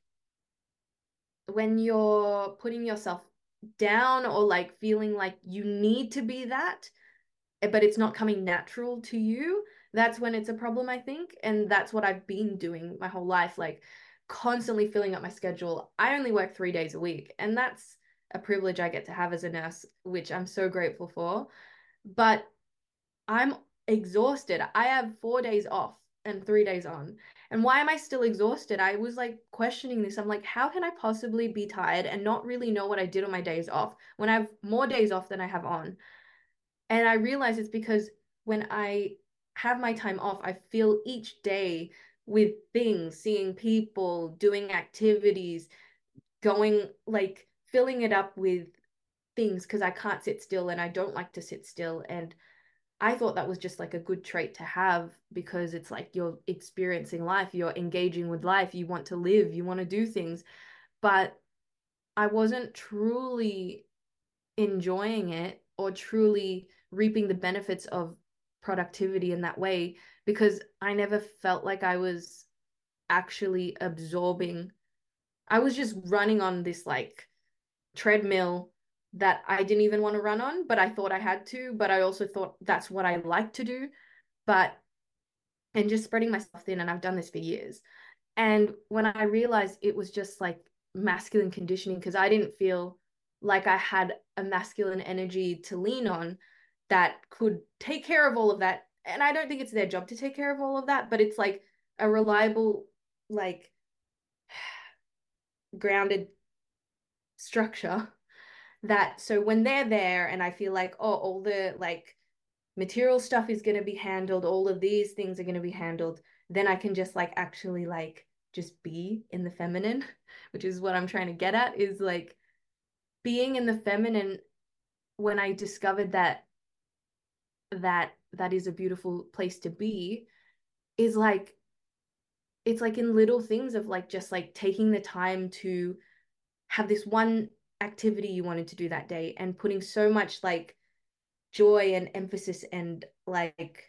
when you're putting yourself down or like feeling like you need to be that, but it's not coming natural to you, that's when it's a problem, I think. And that's what I've been doing my whole life, like constantly filling up my schedule. I only work three days a week, and that's a privilege I get to have as a nurse, which I'm so grateful for. But I'm exhausted. I have four days off and three days on. And why am I still exhausted? I was like questioning this. I'm like, how can I possibly be tired and not really know what I did on my days off when I have more days off than I have on? And I realize it's because when I have my time off, I feel each day with things, seeing people, doing activities, going like filling it up with things because I can't sit still and I don't like to sit still. And I thought that was just like a good trait to have, because it's like you're experiencing life, you're engaging with life, you want to live, you want to do things. But I wasn't truly enjoying it or truly reaping the benefits of productivity in that way, because I never felt like I was actually absorbing. I was just running on this like treadmill that I didn't even want to run on, but I thought I had to, but I also thought that's what I like to do. But and just spreading myself thin, and I've done this for years. And when I realized it was just like masculine conditioning, because I didn't feel like I had a masculine energy to lean on that could take care of all of that. And I don't think it's their job to take care of all of that, but it's like a reliable, like grounded structure that, so when they're there and I feel like, oh, all the like material stuff is going to be handled, all of these things are going to be handled, then I can just like actually like just be in the feminine, which is what I'm trying to get at, is like being in the feminine. When I discovered that that that is a beautiful place to be, is like it's like in little things of like just like taking the time to have this one activity you wanted to do that day and putting so much like joy and emphasis and like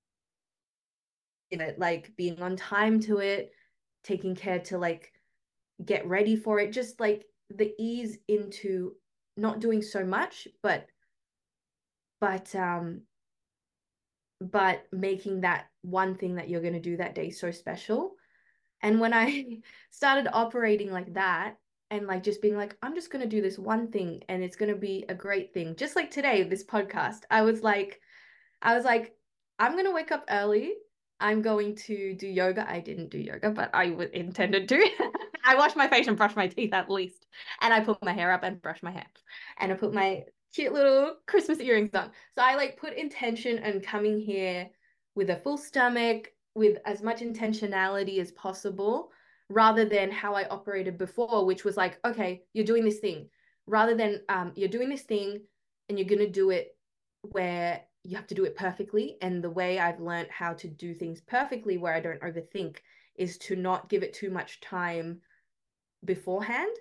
in it, like being on time to it, taking care to like get ready for it, just like the ease into not doing so much, but but um but making that one thing that you're going to do that day so special. And when I started operating like that, and like just being like, I'm just going to do this one thing and it's going to be a great thing, just like today, this podcast, I was like I was like, I'm going to wake up early. I'm going to do yoga. I didn't do yoga, but I w- intended to. I wash my face and brush my teeth at least. And I put my hair up and brush my hair. And I put my cute little Christmas earrings on. So I like put intention and coming here with a full stomach, with as much intentionality as possible, rather than how I operated before, which was like, okay, you're doing this thing. Rather than um, you're doing this thing and you're going to do it where you have to do it perfectly. And the way I've learned how to do things perfectly, where I don't overthink, is to not give it too much time beforehand.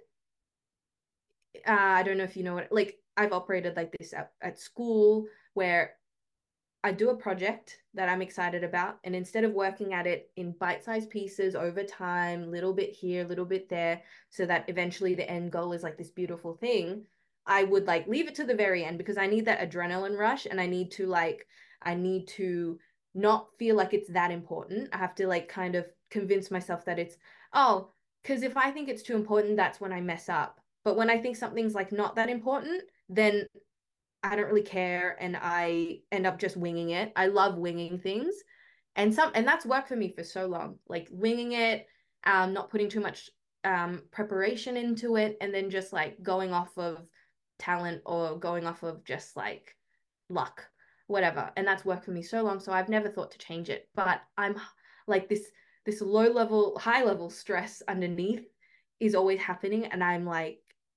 Uh, I don't know if you know what, like I've operated like this at, at school where I do a project that I'm excited about. And instead of working at it in bite-sized pieces over time, little bit here, little bit there, so that eventually the end goal is like this beautiful thing, I would like leave it to the very end because I need that adrenaline rush and I need to like, I need to not feel like it's that important. I have to like kind of convince myself that it's, oh, because if I think it's too important, that's when I mess up. But when I think something's like not that important, then I don't really care and I end up just winging it. I love winging things. And some and that's worked for me for so long. Like winging it, um, not putting too much um preparation into it, and then just like going off of talent or going off of just like luck, whatever. And that's worked for me so long. So I've never thought to change it. But I'm like this this low level, high level stress underneath is always happening. And I'm like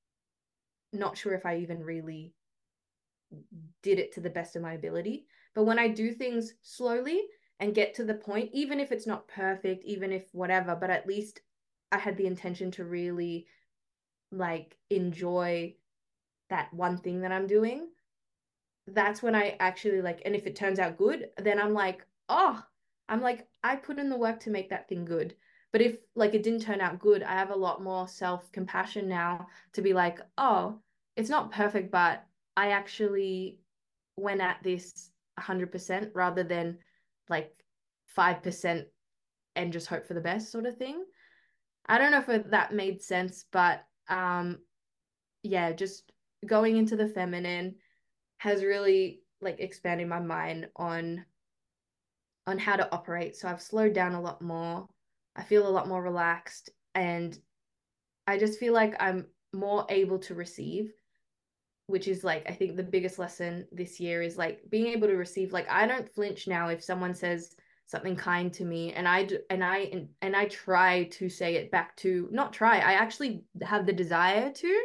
not sure if I even really did it to the best of my ability. But when I do things slowly and get to the point, even if it's not perfect, even if whatever, but at least I had the intention to really like enjoy that one thing that I'm doing, that's when I actually like, and if it turns out good, then I'm like, oh, I'm like, I put in the work to make that thing good. But if like it didn't turn out good, I have a lot more self-compassion now to be like, oh, it's not perfect, but I actually went at this one hundred percent rather than like five percent and just hope for the best sort of thing. I don't know if that made sense, but um, yeah, just going into the feminine has really like expanded my mind on on how to operate. So I've slowed down a lot more. I feel a lot more relaxed and I just feel like I'm more able to receive, which is like I think the biggest lesson this year is like being able to receive. Like I don't flinch now if someone says something kind to me and I do, and I and, and I try to say it back to, not try, I actually have the desire to.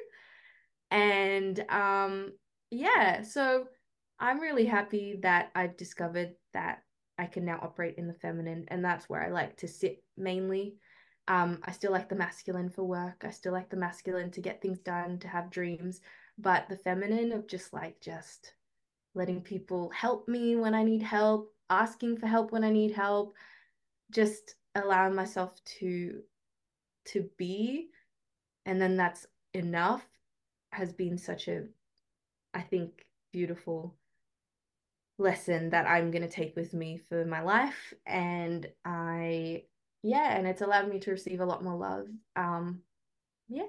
And um yeah, so I'm really happy that I've discovered that I can now operate in the feminine, and that's where I like to sit mainly. Um, I still like the masculine for work. I still like the masculine to get things done, to have dreams, but the feminine of just like just letting people help me when I need help, asking for help when I need help, just allowing myself to to be, and then that's enough, has been such a, I think, beautiful lesson that I'm going to take with me for my life. And I, yeah, and it's allowed me to receive a lot more love. Um, yeah,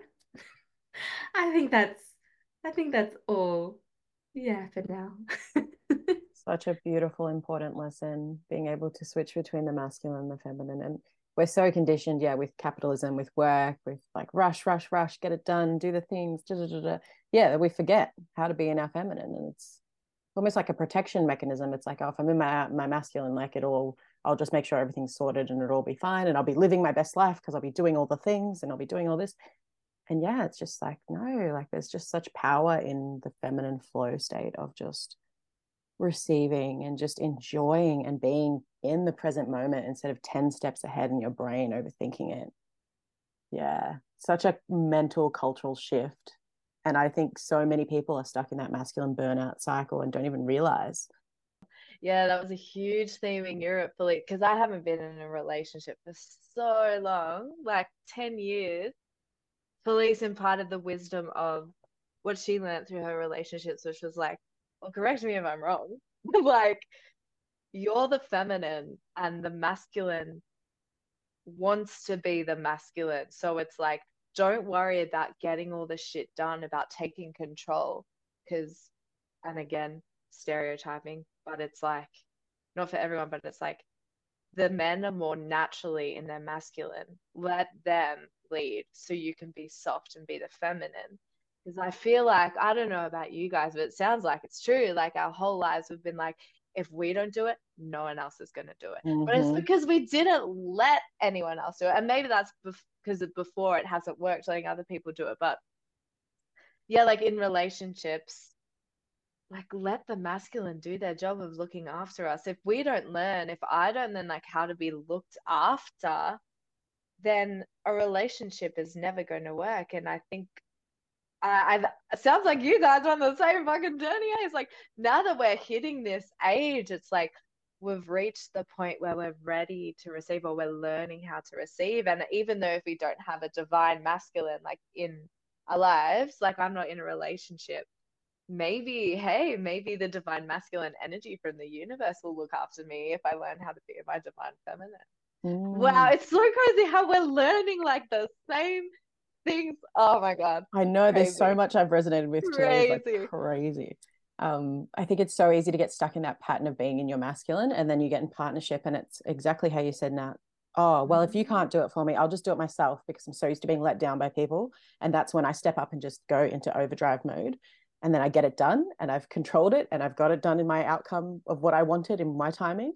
I think that's, I think that's all. Yeah, for now. Such a beautiful, important lesson, being able to switch between the masculine and the feminine. And we're so conditioned, yeah, with capitalism, with work, with like rush, rush, rush, get it done, do the things, da, da, da, da. Yeah, we forget how to be in our feminine. And it's almost like a protection mechanism. It's like, oh, if I'm in my my masculine, like it all, I'll just make sure everything's sorted and it'll all be fine. And I'll be living my best life because I'll be doing all the things and I'll be doing all this. And yeah, it's just like, no, like there's just such power in the feminine flow state of just receiving and just enjoying and being in the present moment instead of ten steps ahead in your brain overthinking it. Yeah, such a mental cultural shift. And I think so many people are stuck in that masculine burnout cycle and don't even realize. Yeah, that was a huge theme in Europe, because I haven't been in a relationship for so long, like ten years. Felice imparted the wisdom of what she learned through her relationships, which was like, well, correct me if I'm wrong. Like, you're the feminine and the masculine wants to be the masculine. So it's like, don't worry about getting all the shit done, about taking control. Because, and again, stereotyping, but it's like, not for everyone, but it's like, the men are more naturally in their masculine. Let them lead so you can be soft and be the feminine. Because I feel like, I don't know about you guys, but it sounds like it's true. Like our whole lives have been like, if we don't do it, no one else is going to do it. Mm-hmm. But it's because we didn't let anyone else do it. And maybe that's because of before it hasn't worked, letting other people do it. But yeah, like in relationships, like let the masculine do their job of looking after us. If we don't learn, if I don't learn like how to be looked after, then a relationship is never going to work. And I think I, I sounds like you guys are on the same fucking journey. It's like now that we're hitting this age, it's like we've reached the point where we're ready to receive, or we're learning how to receive. And even though if we don't have a divine masculine like in our lives, like I'm not in a relationship, maybe, hey, maybe the divine masculine energy from the universe will look after me if I learn how to be my divine feminine. Mm. Wow, it's so crazy how we're learning like the same things. Oh my God. I know, crazy. There's so much I've resonated with too. Crazy. It's like crazy. Um, I think it's so easy to get stuck in that pattern of being in your masculine, and then you get in partnership and it's exactly how you said, Nat. Oh, well, if you can't do it for me, I'll just do it myself, because I'm so used to being let down by people. And that's when I step up and just go into overdrive mode. And then I get it done, and I've controlled it, and I've got it done in my outcome of what I wanted in my timing.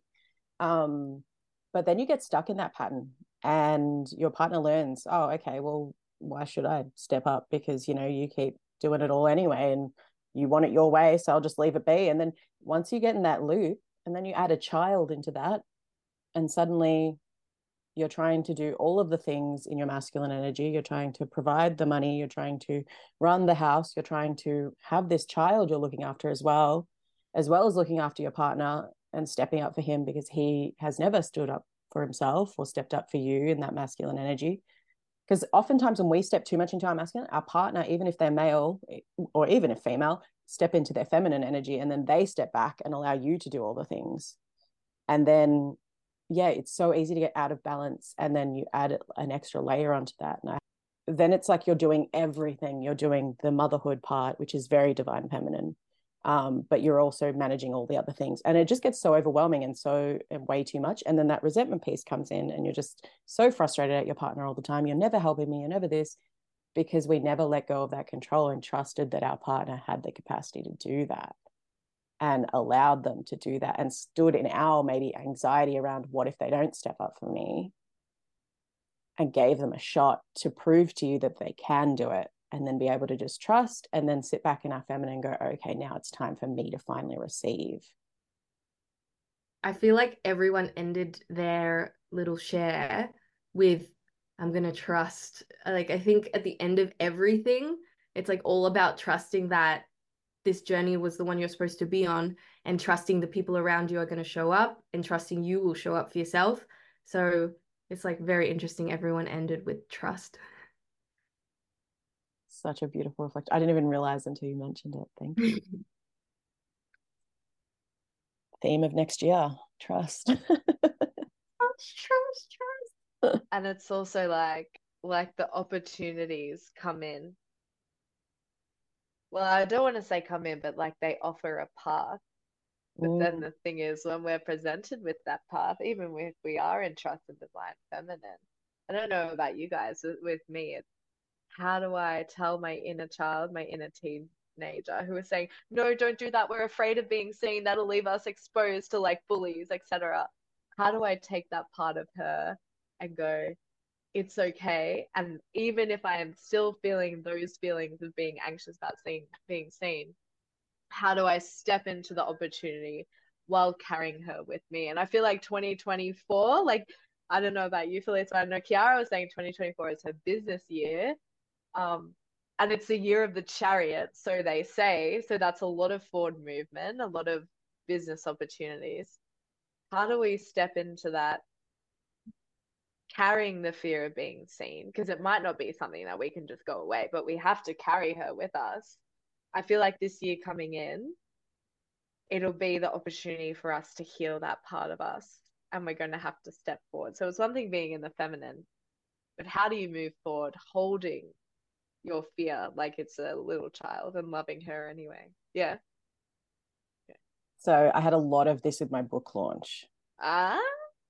Um, but then you get stuck in that pattern, and your partner learns, oh, okay, well, why should I step up? Because, you know, you keep doing it all anyway, and you want it your way, so I'll just leave it be. And then once you get in that loop, and then you add a child into that, and suddenly you're trying to do all of the things in your masculine energy. You're trying to provide the money. You're trying to run the house. You're trying to have this child you're looking after as well, as well as looking after your partner and stepping up for him, because he has never stood up for himself or stepped up for you in that masculine energy. Because oftentimes when we step too much into our masculine, our partner, even if they're male or even if female, step into their feminine energy, and then they step back and allow you to do all the things. And then yeah, it's so easy to get out of balance, and then you add an extra layer onto that. And I, then it's like you're doing everything. You're doing the motherhood part, which is very divine feminine, um, but you're also managing all the other things. And it just gets so overwhelming and so and way too much. And then that resentment piece comes in, and you're just so frustrated at your partner all the time. You're never helping me. You're never this, because we never let go of that control and trusted that our partner had the capacity to do that, and allowed them to do that, and stood in our maybe anxiety around what if they don't step up for me, and gave them a shot to prove to you that they can do it, and then be able to just trust, and then sit back in our feminine and go, okay, now it's time for me to finally receive. I feel like everyone ended their little share with, I'm going to trust. Like, I think at the end of everything, it's like all about trusting that this journey was the one you're supposed to be on, and trusting the people around you are going to show up, and trusting you will show up for yourself. So it's like very interesting. Everyone ended with trust. Such a beautiful reflection. I didn't even realize until you mentioned it. Thank you. Theme of next year, trust. Trust, trust, trust. And it's also like, like the opportunities come in. Well, I don't want to say come in, but like they offer a path. But mm. then the thing is, when we're presented with that path, even if we are in trust and divine feminine, I don't know about you guys, with, with me, it's how do I tell my inner child, my inner teenager who is saying, no, don't do that, we're afraid of being seen, that'll leave us exposed to like bullies, et cetera. How do I take that part of her and go, it's okay? And even if I am still feeling those feelings of being anxious about seeing, being seen, how do I step into the opportunity while carrying her with me? And I feel like twenty twenty-four, like, I don't know about you, Phyllis, but I know Kiara was saying twenty twenty-four is her business year. Um, and it's the year of the chariot, so they say. So that's a lot of forward movement, a lot of business opportunities. How do we step into that carrying the fear of being seen? Because it might not be something that we can just go away, but we have to carry her with us. I feel like this year coming in, it'll be the opportunity for us to heal that part of us, and we're going to have to step forward. So it's one thing being in the feminine, but how do you move forward holding your fear like it's a little child and loving her anyway? Yeah. yeah. So I had a lot of this with my book launch. Ah.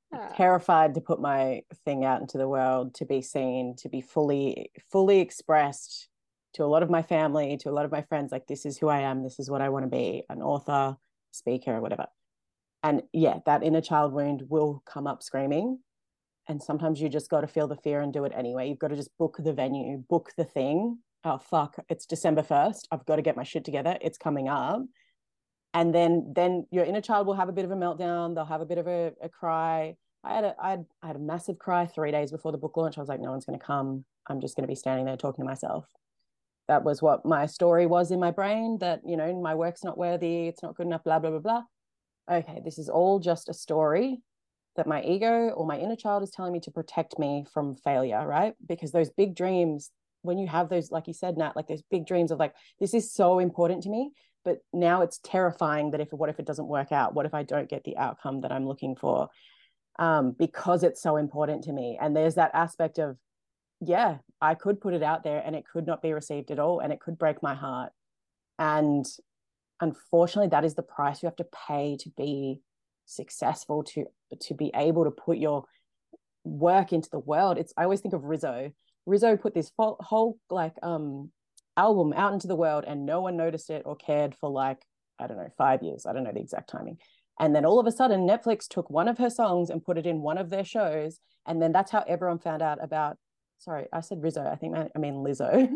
terrified to put my thing out into the world, to be seen, to be fully, fully expressed to a lot of my family, to a lot of my friends, like, this is who I am, this is what I want to be, an author, speaker, or whatever. And yeah, that inner child wound will come up screaming. And sometimes you just got to feel the fear and do it anyway. You've got to just book the venue, book the thing. Oh, fuck, it's December first. I've got to get my shit together. It's coming up. And then then your inner child will have a bit of a meltdown. They'll have a bit of a, a cry. I had a, I, had, I had a massive cry three days before the book launch. I was like, no one's going to come. I'm just going to be standing there talking to myself. That was what my story was in my brain, that, you know, my work's not worthy. It's not good enough, blah, blah, blah, blah. Okay, this is all just a story that my ego or my inner child is telling me to protect me from failure, right? Because those big dreams, when you have those, like you said, Nat, like those big dreams of like, this is so important to me, but now it's terrifying that if, what if it doesn't work out? What if I don't get the outcome that I'm looking for? Um, because it's so important to me. And there's that aspect of, yeah, I could put it out there and it could not be received at all. And it could break my heart. And unfortunately, that is the price you have to pay to be successful, to to be able to put your work into the world. It's, I always think of Rizzo. Rizzo put this whole, whole like um album out into the world and no one noticed it or cared for like, I don't know, five years. I don't know the exact timing. And then all of a sudden, Netflix took one of her songs and put it in one of their shows. And then that's how everyone found out about, sorry, I said Rizzo. I think I mean Lizzo.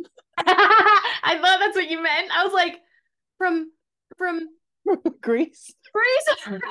I thought that's what you meant. I was like, from, from Greece. Greece.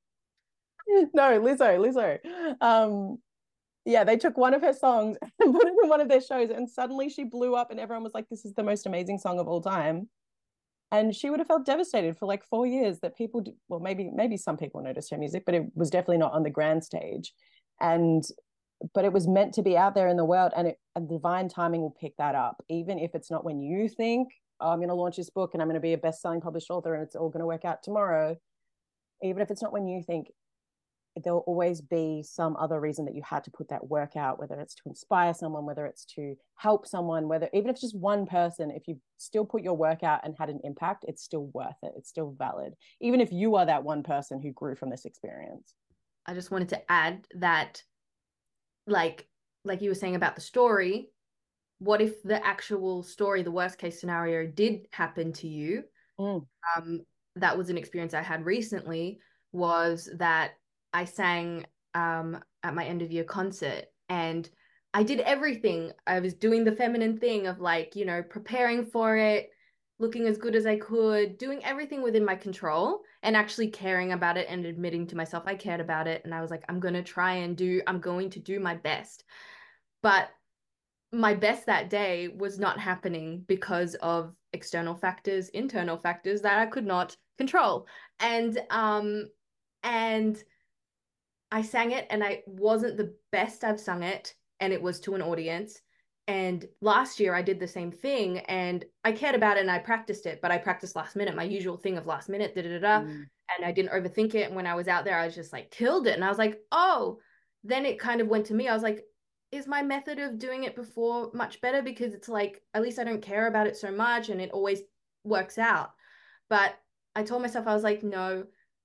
No, Lizzo, Lizzo. Um, yeah, they took one of her songs and put it in one of their shows, and suddenly she blew up, and everyone was like, this is the most amazing song of all time. And she would have felt devastated for like four years that people, did, well, maybe maybe some people noticed her music, but it was definitely not on the grand stage. And but it was meant to be out there in the world, and, it, and divine timing will pick that up, even if it's not when you think, oh, I'm going to launch this book and I'm going to be a best-selling published author and it's all going to work out tomorrow. Even if it's not when you think, there'll always be some other reason that you had to put that work out, whether it's to inspire someone, whether it's to help someone, whether even if it's just one person, if you still put your work out and had an impact, it's still worth it. It's still valid, even if you are that one person who grew from this experience. I just wanted to add that, like, like you were saying about the story, what if the actual story, the worst case scenario, did happen to you? Mm. Um, that was an experience I had recently, was that I sang um, at my end of year concert, and I did everything. I was doing the feminine thing of like, you know, preparing for it, looking as good as I could, doing everything within my control, and actually caring about it and admitting to myself I cared about it. And I was like, I'm going to try and do, I'm going to do my best. But my best that day was not happening because of external factors, internal factors that I could not control. And, um, and I sang it, and I wasn't the best I've sung it, and it was to an audience. And last year I did the same thing, and I cared about it and I practiced it, but I practiced last minute, my usual thing of last minute, da da da, mm. and I didn't overthink it. And when I was out there, I was just like killed it. And I was like, oh, then it kind of went to me. I was like, is my method of doing it before much better? Because it's like, at least I don't care about it so much and it always works out. But I told myself, I was like, no,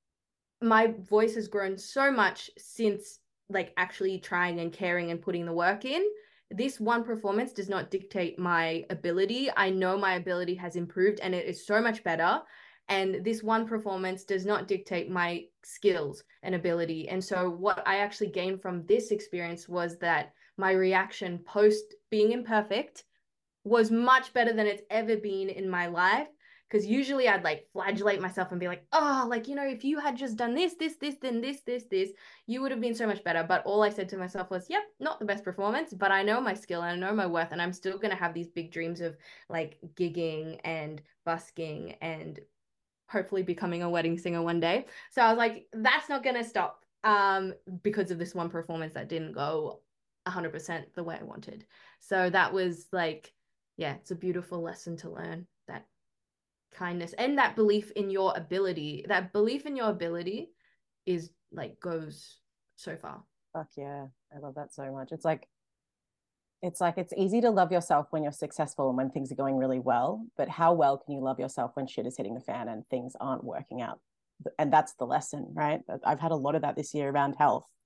my voice has grown so much since like actually trying and caring and putting the work in. This one performance does not dictate my ability. I know my ability has improved and it is so much better. And this one performance does not dictate my skills and ability. And so what I actually gained from this experience was that my reaction post being imperfect was much better than it's ever been in my life. Because usually I'd like flagellate myself and be like, oh, like, you know, if you had just done this, this, this, then this, this, this, you would have been so much better. But all I said to myself was, yep, not the best performance, but I know my skill and I know my worth, and I'm still going to have these big dreams of like gigging and busking and hopefully becoming a wedding singer one day. So I was like, that's not going to stop um, because of this one performance that didn't go one hundred percent the way I wanted. So that was like, yeah, it's a beautiful lesson to learn, that kindness and that belief in your ability. That belief in your ability is like goes so far. Fuck yeah, I love that so much. It's like it's like it's easy to love yourself when you're successful and when things are going really well, but how well can you love yourself when shit is hitting the fan and things aren't working out? And that's the lesson, right? I've had a lot of that this year around health.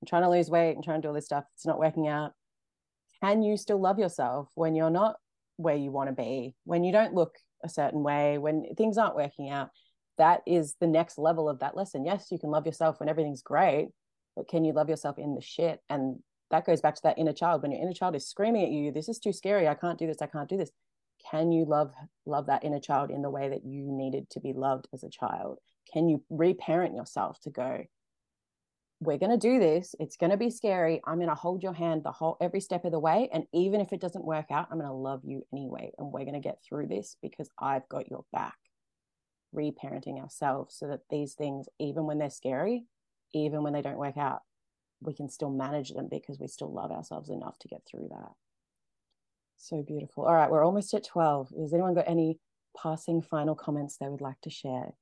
I'm trying to lose weight and trying to do all this stuff. It's not working out. Can you still love yourself when you're not where you want to be, when you don't look a certain way, when things aren't working out? That is the next level of that lesson. Yes, you can love yourself when everything's great, but can you love yourself in the shit? And that goes back to that inner child. When your inner child is screaming at you, this is too scary, I can't do this, I can't do this. Can you love love that inner child in the way that you needed to be loved as a child? Can you reparent yourself to go, we're going to do this, it's going to be scary, I'm going to hold your hand the whole every step of the way, and even if it doesn't work out, I'm going to love you anyway, and we're going to get through this because I've got your back. Reparenting ourselves so that these things, even when they're scary, even when they don't work out, we can still manage them because we still love ourselves enough to get through that. So beautiful. All right, we're almost at twelve. Has anyone got any passing final comments they would like to share?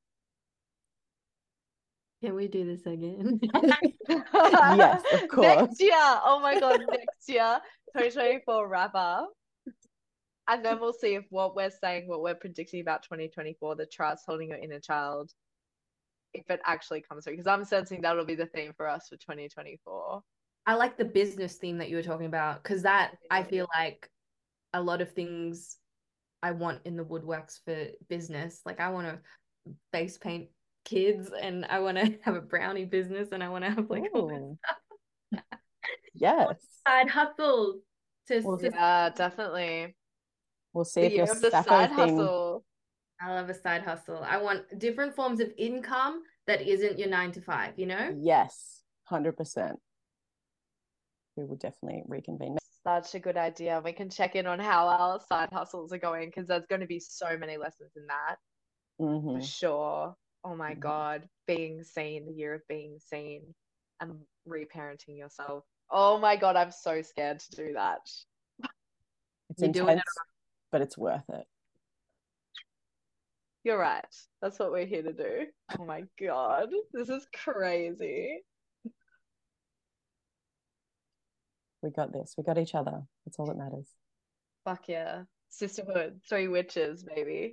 Can we do this again? Yes, of course. Next year. Oh my God, next year. twenty twenty-four wrap up. And then we'll see if what we're saying, what we're predicting about twenty twenty-four, the trust, holding your inner child, if it actually comes through. Because I'm sensing that'll be the theme for us for twenty twenty-four. I like the business theme that you were talking about, because that, I feel like a lot of things I want in the woodworks for business. Like, I want to face paint kids, and I want to have a brownie business, and I want to have like all this stuff. Yes. Side hustles. To, Well, to Yeah, definitely. we'll see The if your year of the Sacco side thing. hustle. I love a side hustle. I want different forms of income that isn't your nine to five, you know? Yes, one hundred percent. We will definitely reconvene. Such a good idea. We can check in on how our side hustles are going, because there's going to be so many lessons in that Mm-hmm. for sure. Oh my Mhm. God. Being seen, the year of being seen and reparenting yourself. Oh my God, I'm so scared to do that. It's You're doing it intense, but it's worth it. You're right. That's what we're here to do. Oh my God. This is crazy. We got this. We got each other. That's all that matters. Fuck yeah. Sisterhood. Three witches, baby.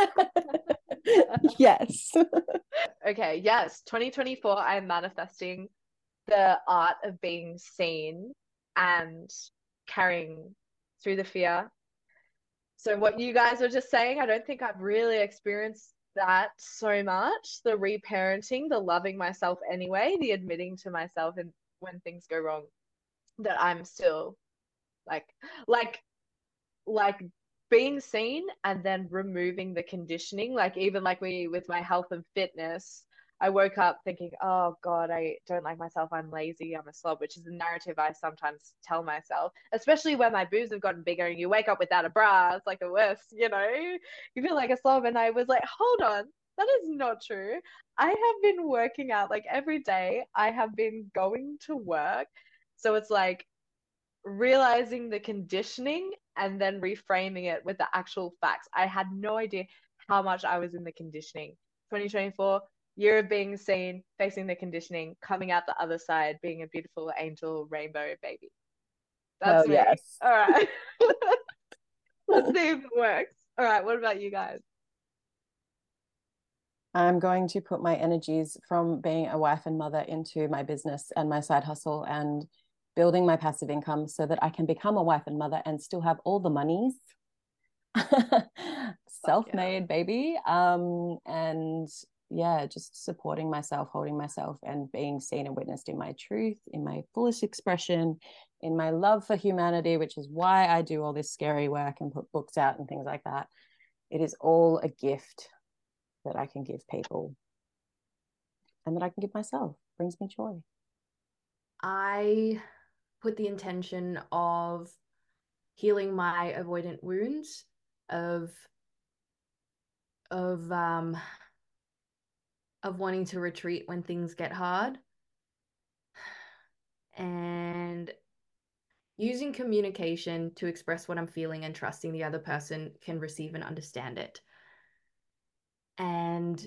Yes. Okay, yes. twenty twenty-four, I'm manifesting the art of being seen and carrying through the fear. So what you guys are just saying, I don't think I've really experienced that so much. The reparenting, the loving myself anyway, the admitting to myself and when things go wrong that I'm still like like like being seen, and then removing the conditioning. Like, even like we with my health and fitness, I woke up thinking, oh God, I don't like myself, I'm lazy, I'm a slob, which is a narrative I sometimes tell myself, especially when my boobs have gotten bigger and you wake up without a bra. It's like the worst, you know, you feel like a slob. And I was like, hold on, that is not true. I have been working out like every day, I have been going to work. So it's like realizing the conditioning and then reframing it with the actual facts. I had no idea how much I was in the conditioning. twenty twenty-four, year of being seen, facing the conditioning, coming out the other side, being a beautiful angel rainbow baby. That's Hell me. yes. All right. Let's see if it works. All right. What about you guys? I'm going to put my energies from being a wife and mother into my business and my side hustle and building my passive income so that I can become a wife and mother and still have all the monies. Self-made, yeah. Baby. Um, and yeah, just supporting myself, holding myself, and being seen and witnessed in my truth, in my fullest expression, in my love for humanity, which is why I do all this scary work and put books out and things like that. It is all a gift that I can give people and that I can give myself. It brings me joy. I put the intention of healing my avoidant wounds, of of um of wanting to retreat when things get hard, and using communication to express what I'm feeling and trusting the other person can receive and understand it. And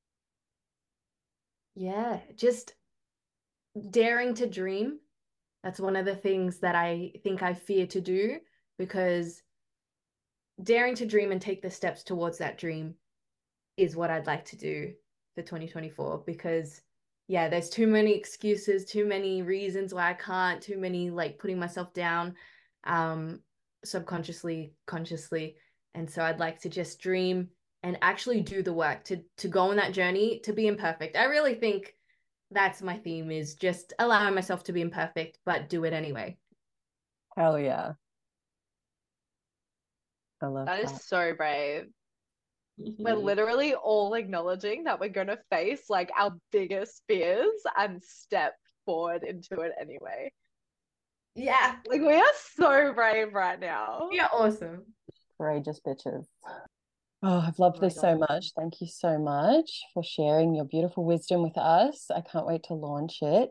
yeah, just daring to dream. That's one of the things that I think I fear to do, because daring to dream and take the steps towards that dream is what I'd like to do for twenty twenty-four, because yeah, there's too many excuses, too many reasons why I can't, too many like putting myself down um subconsciously, consciously. And so I'd like to just dream and actually do the work to to go on that journey to be imperfect. I really think that's my theme, is just allowing myself to be imperfect, but do it anyway. Hell yeah. I love That is that. so brave. We're literally all acknowledging that we're going to face like our biggest fears and step forward into it anyway. Yeah. Like, we are so brave right now. Yeah, awesome. Courageous bitches. Oh, I've loved Oh my this so God. much. Thank you so much for sharing your beautiful wisdom with us. I can't wait to launch it.